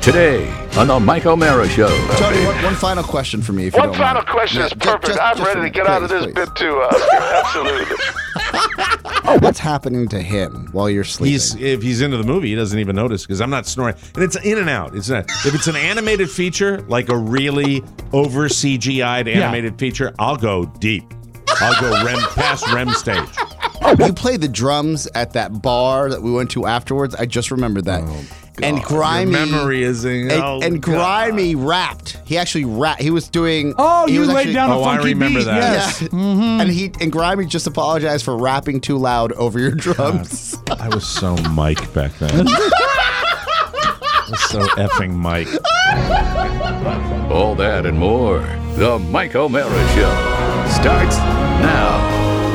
Today on the Mike O'Mara Show. Tony, one final question for me, if you One don't final mind. question is perfect. I'm ready to get out of this bit too, Oscar. Absolutely. What's happening to him while you're sleeping? If he's into the movie, he doesn't even notice because I'm not snoring. And it's in and out. It's not, if it's an animated feature, like a really over CGI'd animated feature, I'll go deep. I'll go past REM stage. You played the drums at that bar that we went to afterwards. I just remembered that. And Grimy, Your memory is Grimy rapped. He actually rapped. He was doing. Oh, he you was laid actually, down a Oh, I funky remember beat. that. Yes. Yeah. And Grimy just apologized for rapping too loud over your drums. I was so Mike back then. I was so effing Mike. All that and more. The Mike O'Mara Show starts now.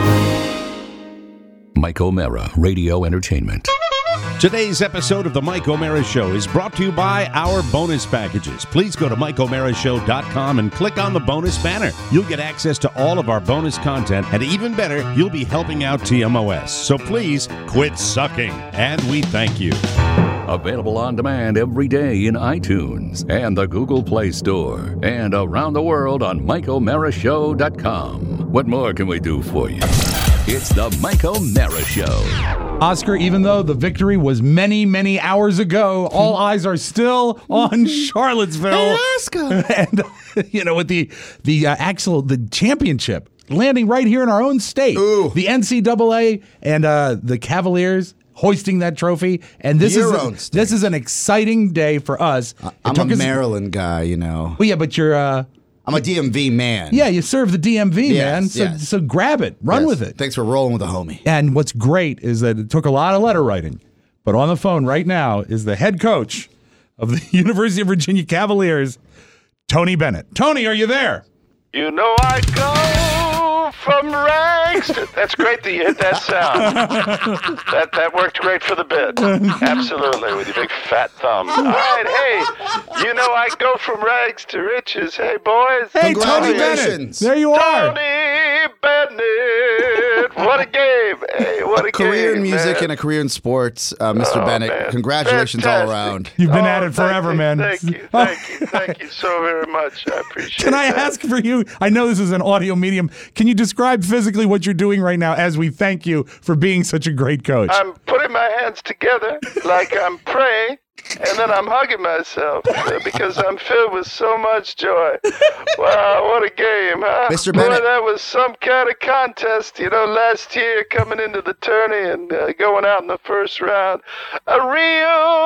Mike O'Mara Radio Entertainment. Today's episode of the Mike O'Mara Show is brought to you by our bonus packages. Please go to MikeO'MaraShow.com and click on the bonus banner. You'll get access to all of our bonus content, and even better, you'll be helping out TMOS. So please quit sucking, and we thank you. Available on demand every day in iTunes and the Google Play Store and around the world on MikeO'MaraShow.com. What more can we do for you? It's the Mike O'Mara Show. Oscar, even though the victory was many, many hours ago, all eyes are still on Charlottesville. Alaska. And, with the championship landing right here in our own state. Ooh. The NCAA and the Cavaliers hoisting that trophy. And this is an exciting day for us. I'm a Maryland guy, Well, yeah, but you're... I'm a DMV man. Yeah, you serve the DMV, man. Yes. So grab it. Run with it. Thanks for rolling with a homie. And what's great is that it took a lot of letter writing. But on the phone right now is the head coach of the University of Virginia Cavaliers, Tony Bennett. Tony, are you there? You know I go from rags to... That's great that you hit that sound. That worked great for the bit. Absolutely, with your big fat thumb. All right, hey, you know I go from rags to riches. Hey, boys. Hey, Tony Bennett. Congratulations. There you are. Tony Bennett. What a game. Hey, what a Career in game, music man. and a career in sports, Mr. Bennett. Man. Congratulations all Fantastic. around. You've been at it forever, thank you, man. Thank you so very much. I appreciate it. Can I ask for you? I know this is an audio medium. Can you describe physically what you're doing right now as we thank you for being such a great coach? I'm putting my hands together like I'm praying, and then I'm hugging myself because I'm filled with so much joy. Wow, what a game, huh? Mr. Boy, Bennett. that was some kind of contest, last year coming into the tourney and going out in the first round. A real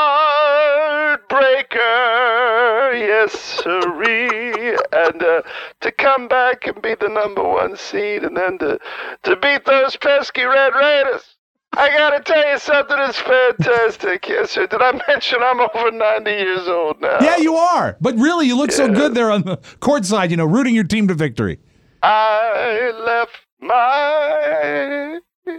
heartbreaker, yes, sirree. And to come back and be the number one seed and then to beat those pesky Red Raiders. I gotta tell you something that's fantastic. Yes, sir. Did I mention I'm over 90 years old now? Yeah, you are. But really, you look so good there on the court side, rooting your team to victory. I left my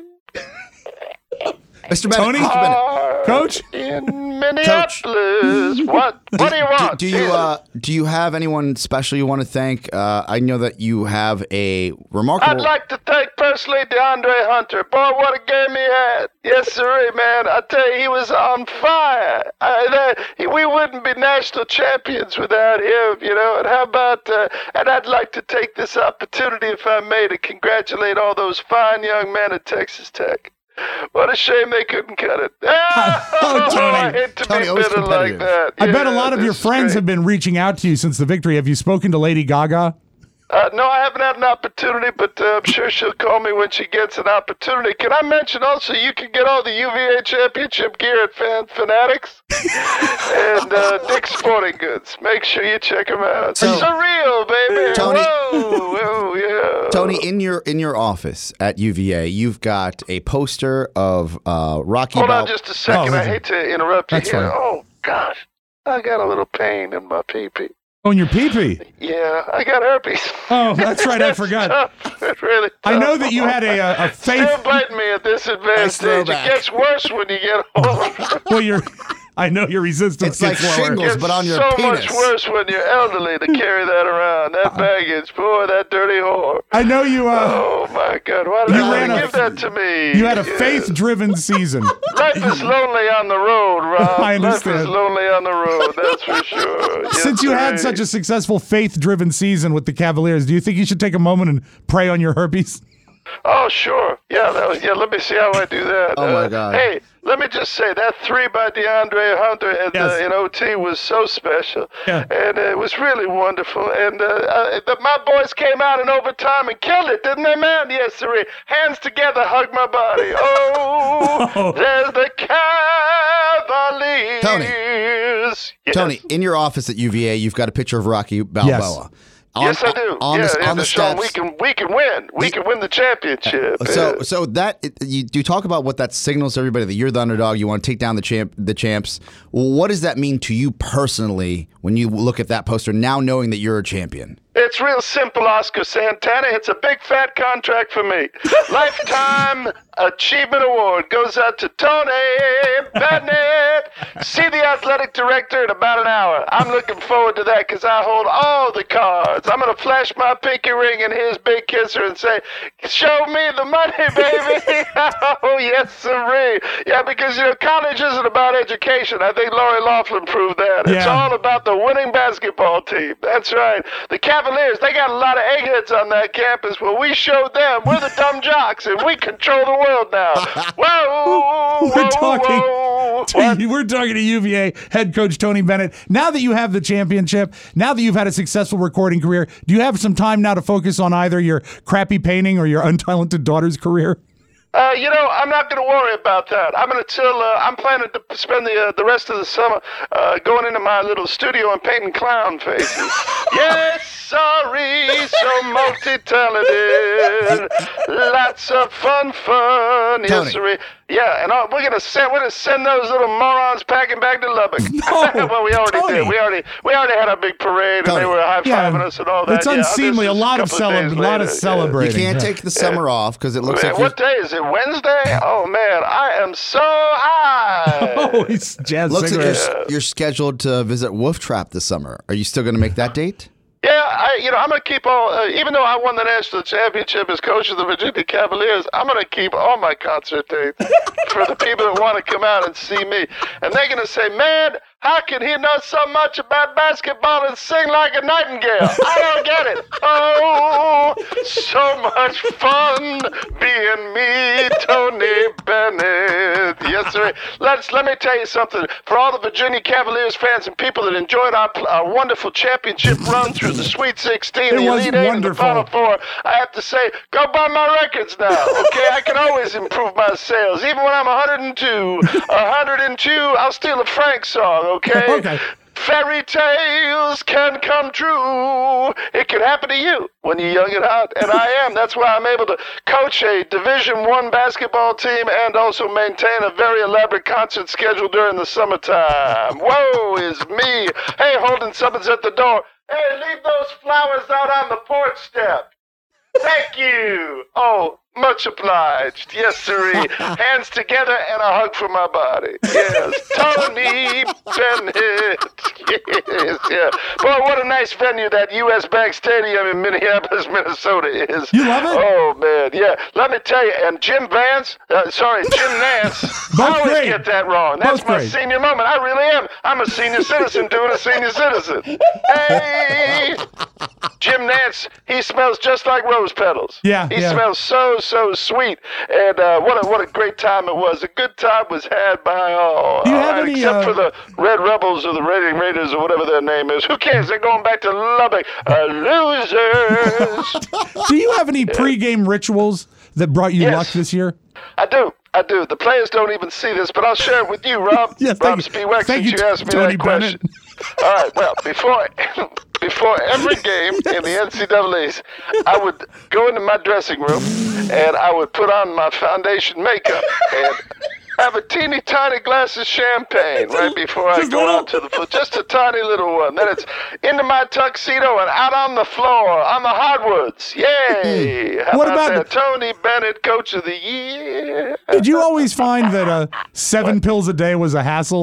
Mr. Bennett. Tony? Mr. Bennett. Coach? in Minneapolis. What do you want? Do you have anyone special you want to thank? I know that you have a remarkable... I'd like to thank personally DeAndre Hunter. Boy, what a game he had. Yes, sir, man. I tell you, he was on fire. We wouldn't be national champions without him, And how about, and I'd like to take this opportunity, if I may, to congratulate all those fine young men at Texas Tech. What a shame they couldn't cut it. Tony. I hate to Tony, be always bitter like competitive. that. I bet a Yeah, lot of your this is friends great. have been reaching out to you since the victory. Have you spoken to Lady Gaga? No, I haven't had an opportunity, but I'm sure she'll call me when she gets an opportunity. Can I mention also you can get all the UVA championship gear at Fanatics and Dick's Sporting Goods. Make sure you check them out. So- It's surreal, baby. Tony- Whoa, yeah. Tony, in your office at UVA, you've got a poster of Rocky Hold on Balboa. just a second. Oh, I hate to interrupt you That's here. fine. Oh, gosh. I got a little pain in my pee-pee. Oh, in your pee-pee. Yeah, I got herpes. Oh, that's right. I forgot. It's really tough. I know that you had a faith... Still biting me at this advanced Nice stage. It throwback. gets worse when you get older. Well, I know your resistance It's like gets lower. shingles, but on your so penis. much worse when you're elderly to carry that around. That baggage, boy, that dirty whore. I know you. Oh my God! Why did You you ran a- give that to me? You had a Yeah. faith-driven season. Life is lonely on the road, Rob. I Life is understand. lonely on the road. That's for sure. Yes, Since you had such a successful faith-driven season with the Cavaliers, do you think you should take a moment and pray on your herpes? Oh, sure. Yeah, let me see how I do that. Oh, my God. Hey, let me just say, that 3 by DeAndre Hunter Yes. in OT was so special. Yeah. And it was really wonderful. And my boys came out in overtime and killed it, didn't they, man? Yes, sir. Hands together, hug my body. Oh, there's the Cavaliers. Yes. Tony, in your office at UVA, you've got a picture of Rocky Balboa. Yes, I do. On the Sean, steps. we can win. We can win the championship. So that you talk about what that signals to everybody that you're the underdog. You want to take down the champs. What does that mean to you personally when you look at that poster now, knowing that you're a champion? It's real simple, Oscar Santana. It's a big fat contract for me. Lifetime Achievement Award goes out to Tony Bennett. See the athletic director in about an hour. I'm looking forward to that because I hold all the cards. I'm going to flash my pinky ring in his big kisser and say, show me the money, baby. Oh, yes, sirree. Yeah, because, college isn't about education. I think Lori Loughlin proved that. It's Yeah. all about the winning basketball team. That's right. The Cavaliers, they got a lot of eggheads on that campus. Well, we showed them we're the dumb jocks, and we control the world now. Whoa, We're whoa, talking. whoa. What? We're talking to UVA head coach Tony Bennett. Now that you have the championship, now that you've had a successful recording career, do you have some time now to focus on either your crappy painting or your untalented daughter's career? I'm not going to worry about that. I'm planning to spend the rest of the summer going into my little studio and painting clown faces. Yes, sorry, so multi-talented. Lots of fun. Yes, Tony. sir. Yeah, and we're gonna send those little morons packing back to Lubbock. Well, we already Tony. did. We already had a big parade, and they Tony. were high-fiving us and all that. It's Yeah, unseemly. this A is lot of couple days a lot of later. Yeah. celebrating. You can't Yeah. take the summer off because it looks like What day is it? Wednesday? Oh man, I am so high. Oh, he's jazz looks like cigarette. you're scheduled to visit Wolf Trap this summer. Are you still going to make that date? Yeah, I'm gonna keep all. Even though I won the national championship as coach of the Virginia Cavaliers, I'm gonna keep all my concert dates for the people that want to come out and see me, and they're gonna say, "Man, how can he know so much about basketball and sing like a nightingale? I don't get it." Oh, so much fun being me, Tony Bennett. Yes, sir. Let me tell you something. For all the Virginia Cavaliers fans and people that enjoyed our wonderful championship run through the Sweet 16, It the was Elite Eight, and the wonderful. Final Four, I have to say, go buy my records now. Okay, I can always improve my sales. Even when I'm 102, I'll steal a Frank song. Okay. Okay. Fairy tales can come true. It can happen to you when you're young and hot, and I am. That's why I'm able to coach a Division I basketball team and also maintain a very elaborate concert schedule during the summertime. Whoa, is me. Hey, holding something's at the door. Hey, leave those flowers out on the porch step. Thank you. Oh, much obliged. Yes, sirree. Hands together and a hug from my body. Yes. Tony Bennett. Yes, yeah. Boy, what a nice venue that U.S. Bank Stadium in Minneapolis, Minnesota is. You love it? Oh, man, yeah. Let me tell you, and Jim Nance. I always great. get that wrong. That's Both my great. senior moment. I really am. I'm a senior citizen doing a senior citizen. Hey! Jim Nance, he smells just like rose petals. Yeah, He yeah. smells so sweet. And what a great time it was. A good time was had by all. Do you have All right, any, except for the Red Rebels or the Reading Raiders or whatever their name is. Who cares? They're going back to Lubbock. Losers. Do you have any pregame rituals that brought you Yes. luck this year? I do. The players don't even see this, but I'll share it with you, Rob. Yes, Rob thank you. Spiewak, Thank since you, you asked me Tony that question. All right, well, before every game in the NCAAs, I would go into my dressing room and I would put on my foundation makeup and have a teeny tiny glass of champagne right before I Just go little? out to the floor. Just a tiny little one. Then it's into my tuxedo and out on the floor, on the hardwoods. Yay! How What about about that? Tony Bennett, Coach of the Year. Did you always find that 7 pills a day was a hassle?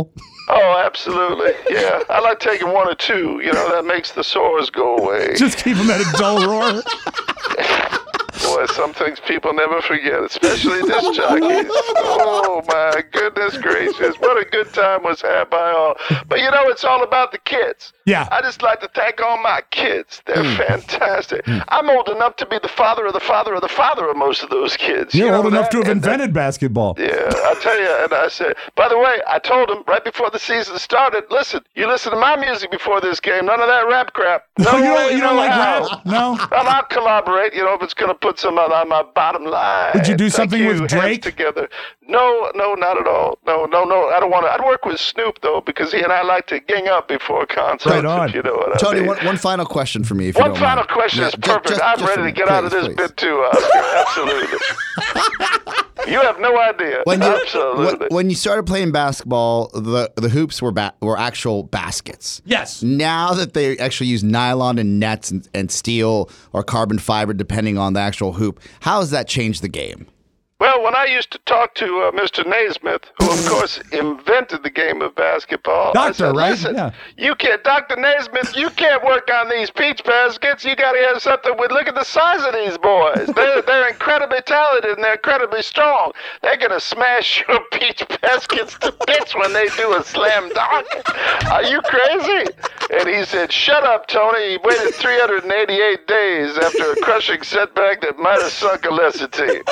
Oh, absolutely. Yeah, I like taking 1 or 2. That makes the sores go away. Just keep them at a dull roar. Boy, some things people never forget, especially disc jockeys. Oh, my goodness gracious. What a good time was had by all. But, it's all about the kids. Yeah. I just like to thank all my kids. They're fantastic. I'm old enough to be the father of the father of the father of most of those kids. You're You know old enough that? to have And invented basketball. Yeah, I tell you, and I said, by the way, I told him right before the season started, listen, you listen to my music before this game, none of that rap crap. No, you don't like how. rap? No? I'll collaborate, if it's going to put some on my bottom line. Would you do Thank something you, with hands Drake? Together. No, not at all. No, I don't want to. I'd work with Snoop, though, because he and I like to gang up before concerts, Right on. if you know what Tony, I mean. one final question for me, if you One don't final mind. question Yeah, is perfect. I'm ready for to me. get out of this Please. bit, too, Oscar. Absolutely. You have no idea. Absolutely. When you started playing basketball, the hoops were actual baskets. Yes. Now that they actually use nylon and nets and steel or carbon fiber, depending on the actual hoop, how has that changed the game? Well, when I used to talk to Mr. Naismith, who of course invented the game of basketball, I Doctor, said, right? listen, Yeah. you can't, Dr. Naismith, you can't work on these peach baskets. You got to have something with, look at the size of these boys. They're incredibly talented and they're incredibly strong. They're going to smash your peach baskets to bits when they do a slam dunk. Are you crazy? And he said, shut up, Tony. He waited 388 days after a crushing setback that might have sunk a lesser team.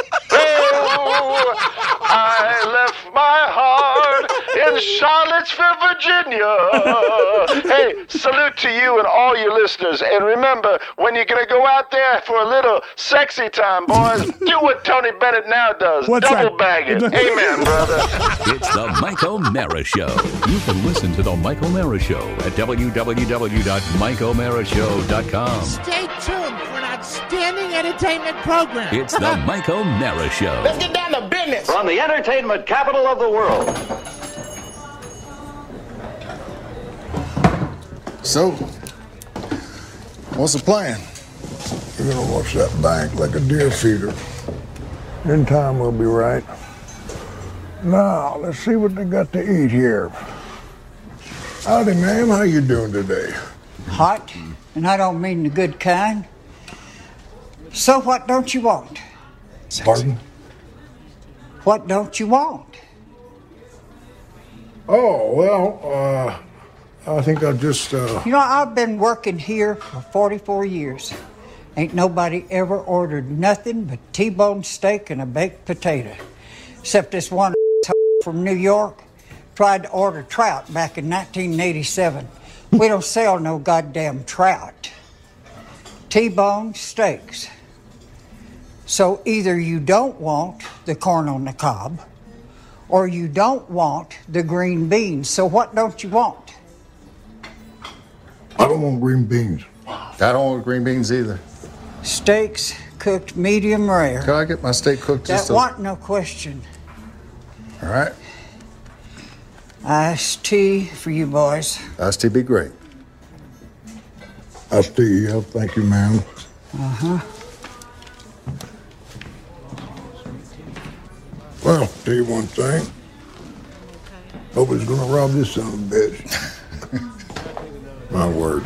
I left my heart in Charlottesville, Virginia. Hey, salute to you and all your listeners. And remember, when you're going to go out there for a little sexy time, boys, do what Tony Bennett now does. What's Double that? bag it. Amen, brother. It's the Mike O'Mara Show. You can listen to the Mike O'Mara Show at www.mikeomarashow.com. Stay tuned for an outstanding entertainment program. It's the Mike O'Mara Show. Let's get down to business. From the entertainment capital of the world. So, what's the plan? We're gonna watch that bank like a deer feeder. In time, we'll be right. Now, let's see what they got to eat here. Howdy, ma'am. How you doing today? Hot, and I don't mean the good kind. So what don't you want? Pardon? What don't you want? Oh, well, I think I'll just, You know, I've been working here for 44 years. Ain't nobody ever ordered nothing but T-bone steak and a baked potato. Except this one from New York tried to order trout back in 1987. We don't sell no goddamn trout. T-bone steaks. So either you don't want the corn on the cob, or you don't want the green beans. So what don't you want? I don't want green beans. I don't want green beans either. Steaks cooked medium rare. Can I get my steak cooked That just a... want no question. All right. Iced tea for you boys. Iced tea be great. Iced tea, yeah, thank you, ma'am. Well, tell you one thing. Nobody's gonna rob this son of a bitch. My word.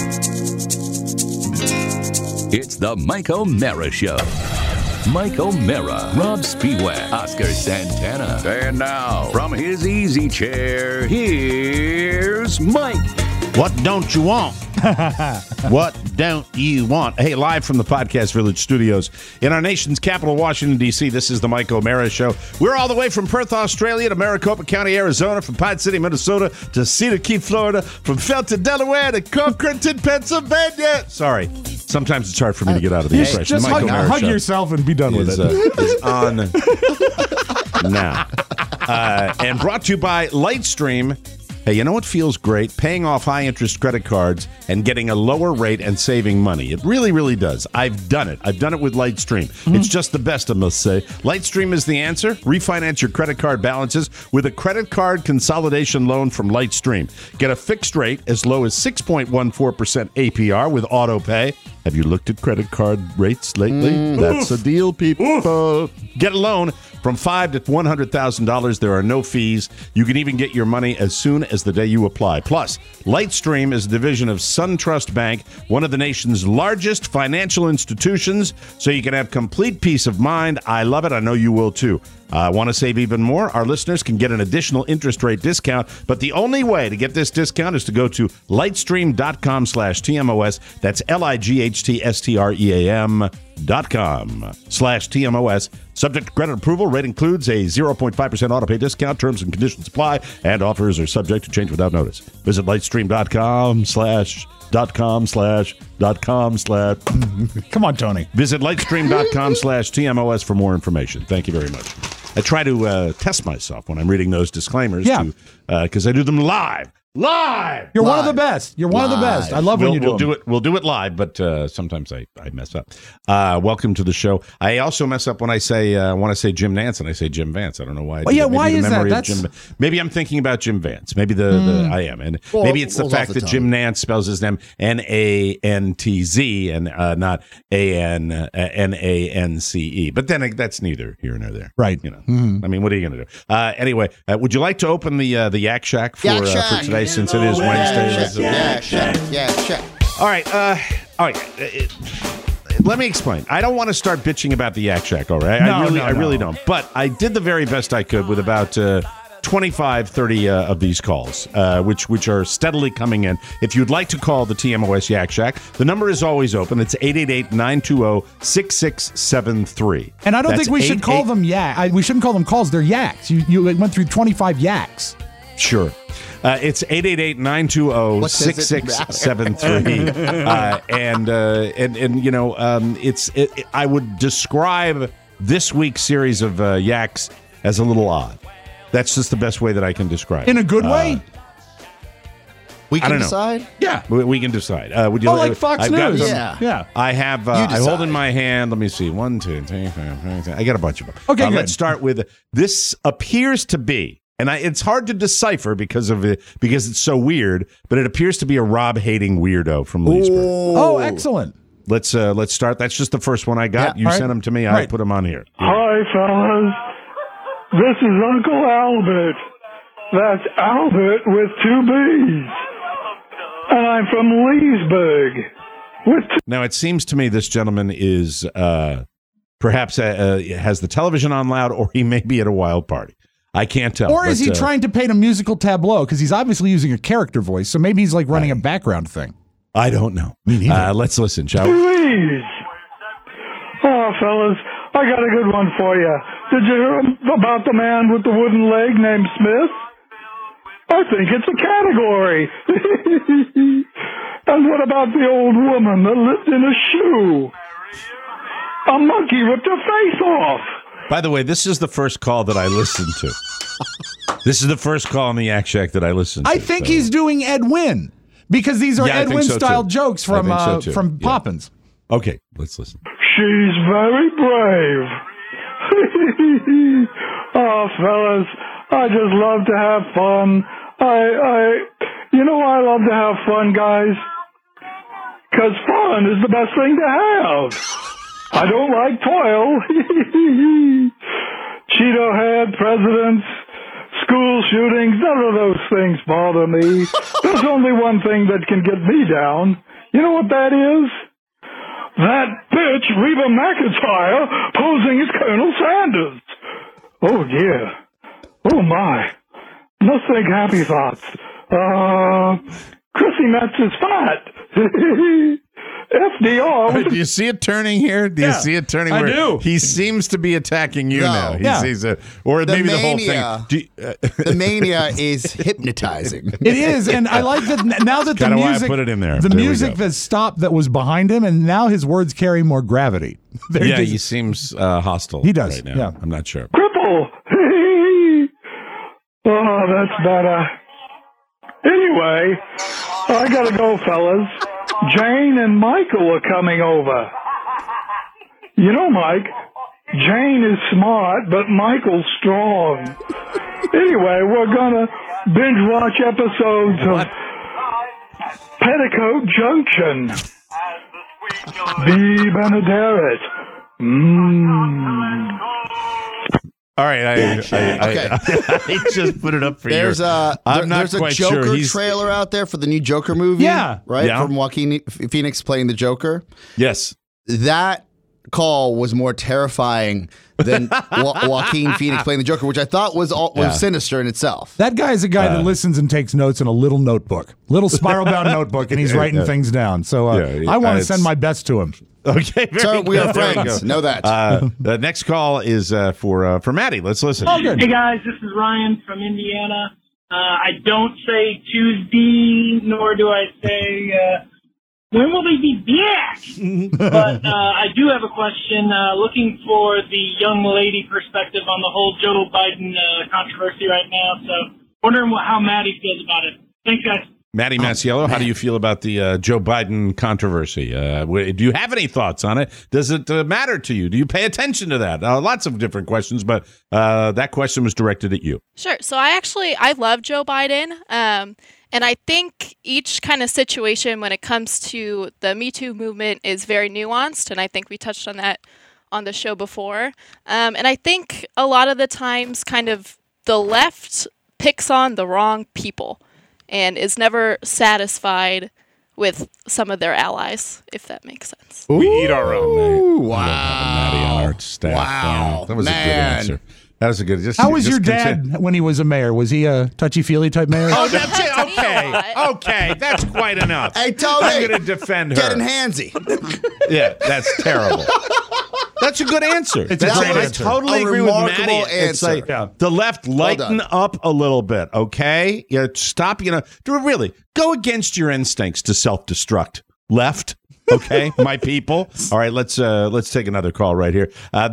It's the Mike O'Mara Show. Mike O'Mara, Rob Spiewak, Oscar Santana. And now, from his easy chair, here's Mike. What don't you want? What don't you want? Hey, live from the Podcast Village studios in our nation's capital, Washington, D.C., this is the Mike O'Mara Show. We're all the way from Perth, Australia to Maricopa County, Arizona, from Pine City, Minnesota to Cedar Key, Florida, from Felton, Delaware to Concordia, Pennsylvania. Sorry. Sometimes it's hard for me to get out of the impression. Just The Mike O'Mara hug Show yourself and be done with is, it. is on now. And brought to you by Lightstream. Hey, you know what feels great? Paying off high-interest credit cards and getting a lower rate and saving money. It really, really does. I've done it. I've done it with Lightstream. It's just the best, I must say. Lightstream is the answer. Refinance your credit card balances with a credit card consolidation loan from Lightstream. Get a fixed rate as low as 6.14% APR with auto pay. Have you looked at credit card rates lately? That's a deal, people. Get a loan From $5,000 to $100,000, there are no fees. You can even get your money as soon as the day you apply. Plus, Lightstream is a division of SunTrust Bank, one of the nation's largest financial institutions, so you can have complete peace of mind. I love it. I know you will too. Want to save even more? Our listeners can get an additional interest rate discount, but the only way to get this discount is to go to lightstream.com/TMOS. That's lightstream.com/TMOS. Subject to credit approval. Rate includes a 0.5% auto pay discount. Terms and conditions apply, and offers are subject to change without notice. Visit lightstream.com/. Come on, Tony. Visit lightstream.com/TMOS for more information. Thank you very much. I try to test myself when I'm reading those disclaimers, because I do them live. You're one of the best. You're one of the best. I love when you do it. We'll do it live, but sometimes I mess up. Welcome to the show. I also mess up when I want to say Jim Nance and I say Jim Vance. I don't know why. Why is that? Maybe I'm thinking about Jim Vance. Maybe I am, and maybe it's the fact that Jim Nance spells his name Nantz and not Nance. But then that's neither here nor there, right? I mean, what are you going to do? Anyway, would you like to open the Yak Shack for today? Since it is Wednesday. Yeah. All right. Let me explain. I don't want to start bitching about the Yak Shack, all right? I really don't. But I did the very best I could with about 25, 30 of these calls, which are steadily coming in. If you'd like to call the TMOS Yak Shack, the number is always open. It's 888-920-6673. And I don't think we should call them yak. We shouldn't call them calls. They're yaks. You went through 25 yaks. Sure. It's 888-920-6673. I would describe this week's series of yaks as a little odd. That's just the best way that I can describe it. In a good way? We can decide? Yeah, we can decide. Would you like Fox News? Yeah. I have, I hold in my hand, let me see, 1, 2, 3, 4, 5, I got a bunch of them. Okay, good. Let's start with, this appears to be, and it's hard to decipher because it's so weird, but it appears to be a Rob-hating weirdo from Leesburg. Oh, excellent. Let's start. That's just the first one I got. You sent them to me. I put them on here. Hi, fellas. This is Uncle Albert. That's Albert with 2 B's. And I'm from Leesburg. Now, it seems to me this gentleman is perhaps has the television on loud, or he may be at a wild party. I can't tell. Or is he trying to paint a musical tableau? Because he's obviously using a character voice, so maybe he's like running a background thing. I don't know. Let's listen, shall we? Please. Oh, fellas, I got a good one for you. Did you hear about the man with the wooden leg named Smith? I think it's a category. And what about the old woman that lived in a shoe? A monkey ripped her face off. By the way, this is the first call that I listened to. This is the first call on the Yak Shack that I listened to. I think he's doing Ed Wynn, because these are Ed Wynn-style jokes from Poppins. Okay, let's listen. She's very brave. Oh, fellas, I just love to have fun. I love to have fun, guys. Because fun is the best thing to have. I don't like toil. Cheeto head, presidents, school shootings, none of those things bother me. There's only one thing that can get me down. You know what that is? That bitch Reba McEntire posing as Colonel Sanders. Oh, dear. Oh, my. Must think happy thoughts. Chrissy Metz is fat. FDR. Do you see it turning here? Do you see it turning? I do. He seems to be attacking you now. He sees it, or maybe the whole thing. The mania is hypnotizing. It is, and I like that now that the music. Why I put it in there. The music has stopped that was behind him, and now his words carry more gravity. He seems hostile. He does. right now. Yeah. I'm not sure. Cripple. Oh, that's better. Anyway, I gotta go, fellas. Jane and Michael are coming over. You know, Mike, Jane is smart, but Michael's strong. Anyway, we're gonna binge watch episodes of Petticoat Junction. Be Benaderet. All right, Okay. I just put it up for you. There's a Joker trailer out there for the new Joker movie. Yeah. Right? Yeah. From Joaquin Phoenix playing the Joker. Yes. That call was more terrifying than Joaquin Phoenix playing the Joker, which I thought was sinister in itself. That guy's a guy that listens and takes notes in a little notebook, little spiral-bound notebook, and he's writing things down. So I want to send my best to him. Okay, so we are friends. Know that. The next call is for Maddie. Let's listen. Oh, good. Hey guys, this is Ryan from Indiana. I don't say Tuesday, nor do I say when will they be back. But I do have a question. Looking for the young lady perspective on the whole Joe Biden controversy right now. So wondering how Maddie feels about it. Thanks, guys. Maddie Masiello, how do you feel about the Joe Biden controversy? Do you have any thoughts on it? Does it matter to you? Do you pay attention to that? Lots of different questions, but that question was directed at you. Sure. So I love Joe Biden. And I think each kind of situation when it comes to the Me Too movement is very nuanced. And I think we touched on that on the show before. And I think a lot of the times kind of the left picks on the wrong people and is never satisfied with some of their allies, if that makes sense. We eat our own. Wow. Maddie on our staff. Wow. That was a good answer. That was a good. How was your dad when he was a mayor? Was he a touchy-feely type mayor? Oh, that's it. Okay, that's quite enough. Hey, Tony, I'm going to defend her. Getting handsy. Yeah, that's terrible. That's a good answer. It's a great answer. I totally agree with Maddie. It's answer. like the left lighten up a little bit, okay? Stop, really go against your instincts to self-destruct. Left. Okay, my people. All right, let's take another call right here.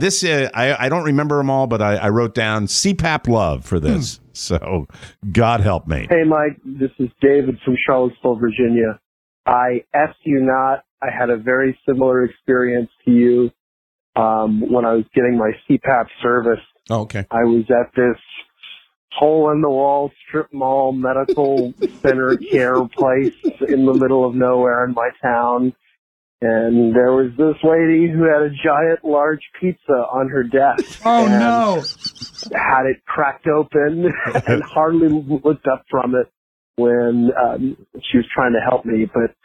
I don't remember them all, but I wrote down CPAP love for this. So God help me. Hey, Mike, this is David from Charlottesville, Virginia. I F you not. I had a very similar experience to you when I was getting my CPAP service. Oh, okay. I was at this hole-in-the-wall strip mall medical center care place in the middle of nowhere in my town. And there was this lady who had a giant, large pizza on her desk. Oh, no. Had it cracked open and hardly looked up from it when she was trying to help me. But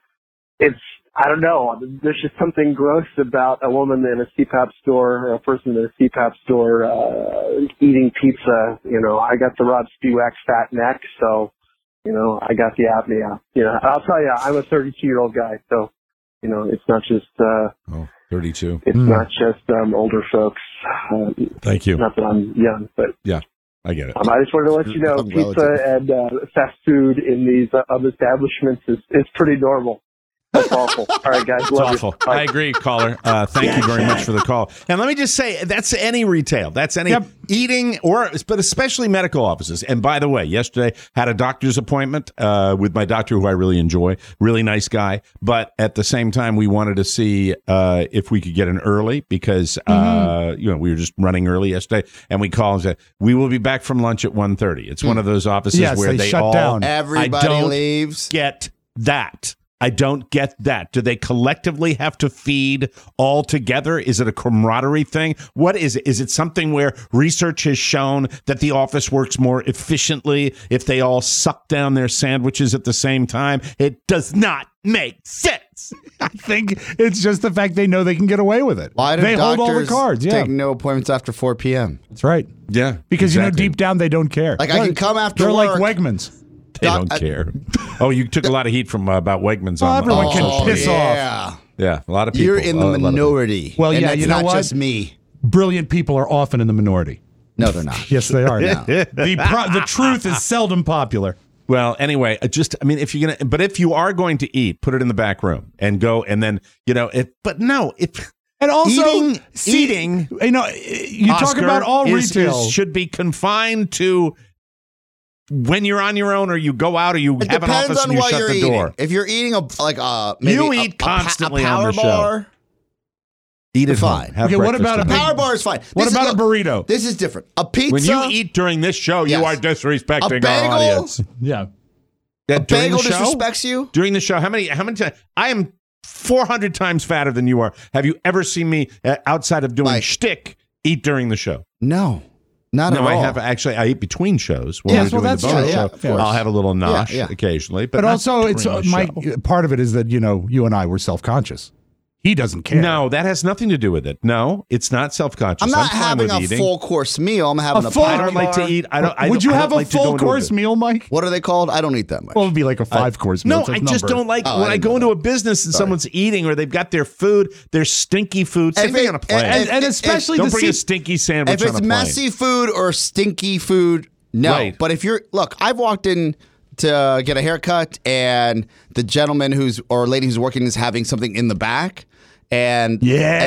I don't know. There's just something gross about a woman in a CPAP store or a person in a CPAP store eating pizza. I got the Rob Spiewak fat neck, so, I got the apnea. I'll tell you, I'm a 32-year-old guy, so. It's not just 32. It's not just older folks. Thank you. Not that I'm young, but yeah, I get it. I just wanted to let you know, pizza and fast food in these other establishments is pretty normal. That's awful. All right, guys. It's Love awful. You. I agree, caller. Thank you very much for the call. And let me just say, that's any retail. That's any eating, but especially medical offices. And by the way, yesterday had a doctor's appointment with my doctor, who I really enjoy. Really nice guy. But at the same time, we wanted to see if we could get in early because we were just running early yesterday. And we called and said, we will be back from lunch at 1:30. It's one of those offices where they shut all down. Everybody leaves. Get that. I don't get that. Do they collectively have to feed all together? Is it a camaraderie thing? What is it? Is it something where research has shown that the office works more efficiently if they all suck down their sandwiches at the same time? It does not make sense. I think it's just the fact they know they can get away with it. Why do they hold all the doctors cards. take no appointments after 4 p.m.? That's right. Yeah. Because, deep down, they don't care. Like, I can come after They're work. like Wegmans. They don't care. Oh, you took a lot of heat from about Wegmans. Everyone can piss off. Yeah, a lot of people. You're in the minority. Well, and you know not what? Just me. Brilliant people are often in the minority. No, they're not. Yes, they are now. The truth is seldom popular. Well, anyway, if you're gonna, but if you are going to eat, put it in the back room and go, and then and also eating. You talk about all retail should be confined to when you're on your own, or you go out, or you have an office and you shut the door. If you're eating you eat constantly a power on the bar, show. Eat it fine. Okay, what about a power bar? Is fine. What about a burrito? This is different. A pizza. When you eat during this show, you are disrespecting our audience. Yeah. A bagel disrespects you during the show. How many times? I am 400 times fatter than you are. Have you ever seen me outside of doing shtick eat during the show? No. Not no, at all. I eat between shows when we're doing the bonus show. I'll have a little nosh occasionally, but also it's part of it is that you and I were self-conscious. He doesn't care. No, that has nothing to do with it. No, it's not self-conscious. I'm not fine having with a eating. full course meal. I'm having I don't like to eat. Would you have a full course meal, Mike? What are they called? I don't eat that much. Well, it'd be like a 5-course meal. No, I just don't like when I go into a business and someone's eating or they've got their food, their stinky food. Same thing on a plane. And especially don't bring a stinky sandwich on a plane. If it's messy food or stinky food, no. Right. But if I've walked in to get a haircut and the gentleman or lady who's working is having something in the back. And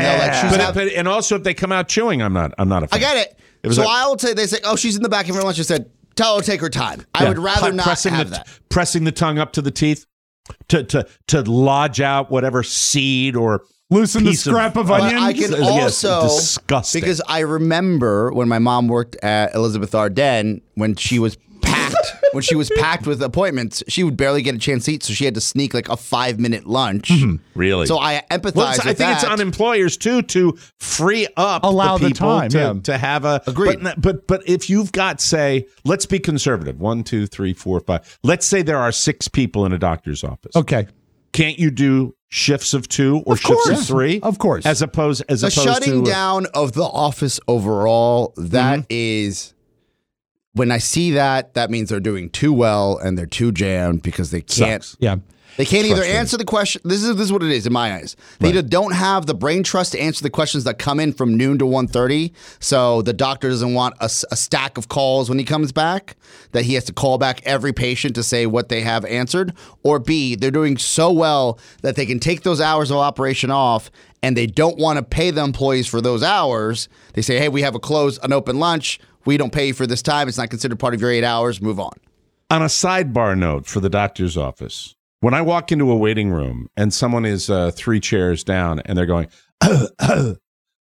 and also if they come out chewing, I'm not a fan. I get it. So I will say they say, "Oh, she's in the back of her lunch." I said, "Tell her to take her time." I would rather not have that. Pressing the tongue up to the teeth to lodge out whatever seed or loosen the scrap of onion. I can also disgusting because I remember when my mom worked at Elizabeth Arden when she was packed. When she was packed with appointments, she would barely get a chance to eat, so she had to sneak like a 5-minute lunch. Really? So I empathize with I think it's on employers too to free up the people to have a. Agreed. But if you've got, say, let's be conservative. 1, 2, 3, 4, 5. Let's say there are 6 people in a doctor's office. Okay. Can't you do shifts of 2 or shifts of 3? Of course. As opposed the shutting to down of the office overall. That is. When I see that means they're doing too well and they're too jammed because they can't. Sucks. Yeah. They can't either answer the question. This is what it is in my eyes. They either don't have the brain trust to answer the questions that come in from noon to 1:30. So the doctor doesn't want a stack of calls when he comes back that he has to call back every patient to say what they have answered. Or B, they're doing so well that they can take those hours of operation off and they don't want to pay the employees for those hours. They say, hey, we have an open lunch. We don't pay you for this time. It's not considered part of your 8 hours. Move on. On a sidebar note for the doctor's office, when I walk into a waiting room and someone is 3 chairs down and they're going, does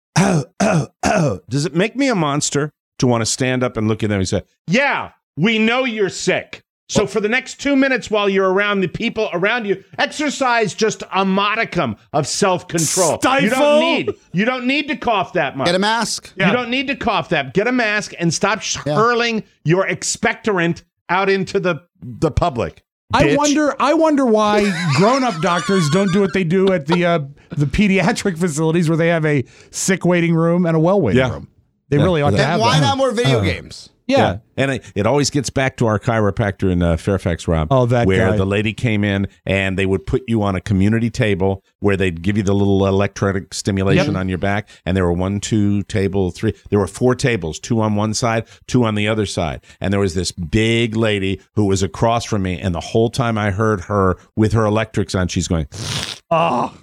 it make me a monster to want to stand up and look at them and say, yeah, we know you're sick. So for the next 2 minutes while you're around the people around you, exercise just a modicum of self-control. Stifle. You don't need to cough that much. Get a mask. You don't need to cough that. Get a mask and stop hurling your expectorant out into the public. Bitch. I wonder why grown-up doctors don't do what they do at the pediatric facilities where they have a sick waiting room and a well waiting room. They really ought to have why that. not more video games? Yeah. And it always gets back to our chiropractor in Fairfax, Rob. Oh, that where guy. the lady came in and they would put you on a community table where they'd give you the little electronic stimulation on your back. And there were 1, 2 table, 3. There were 4 tables, 2 on one side, 2 on the other side. And there was this big lady who was across from me. And the whole time I heard her with her electrics on, she's going, oh,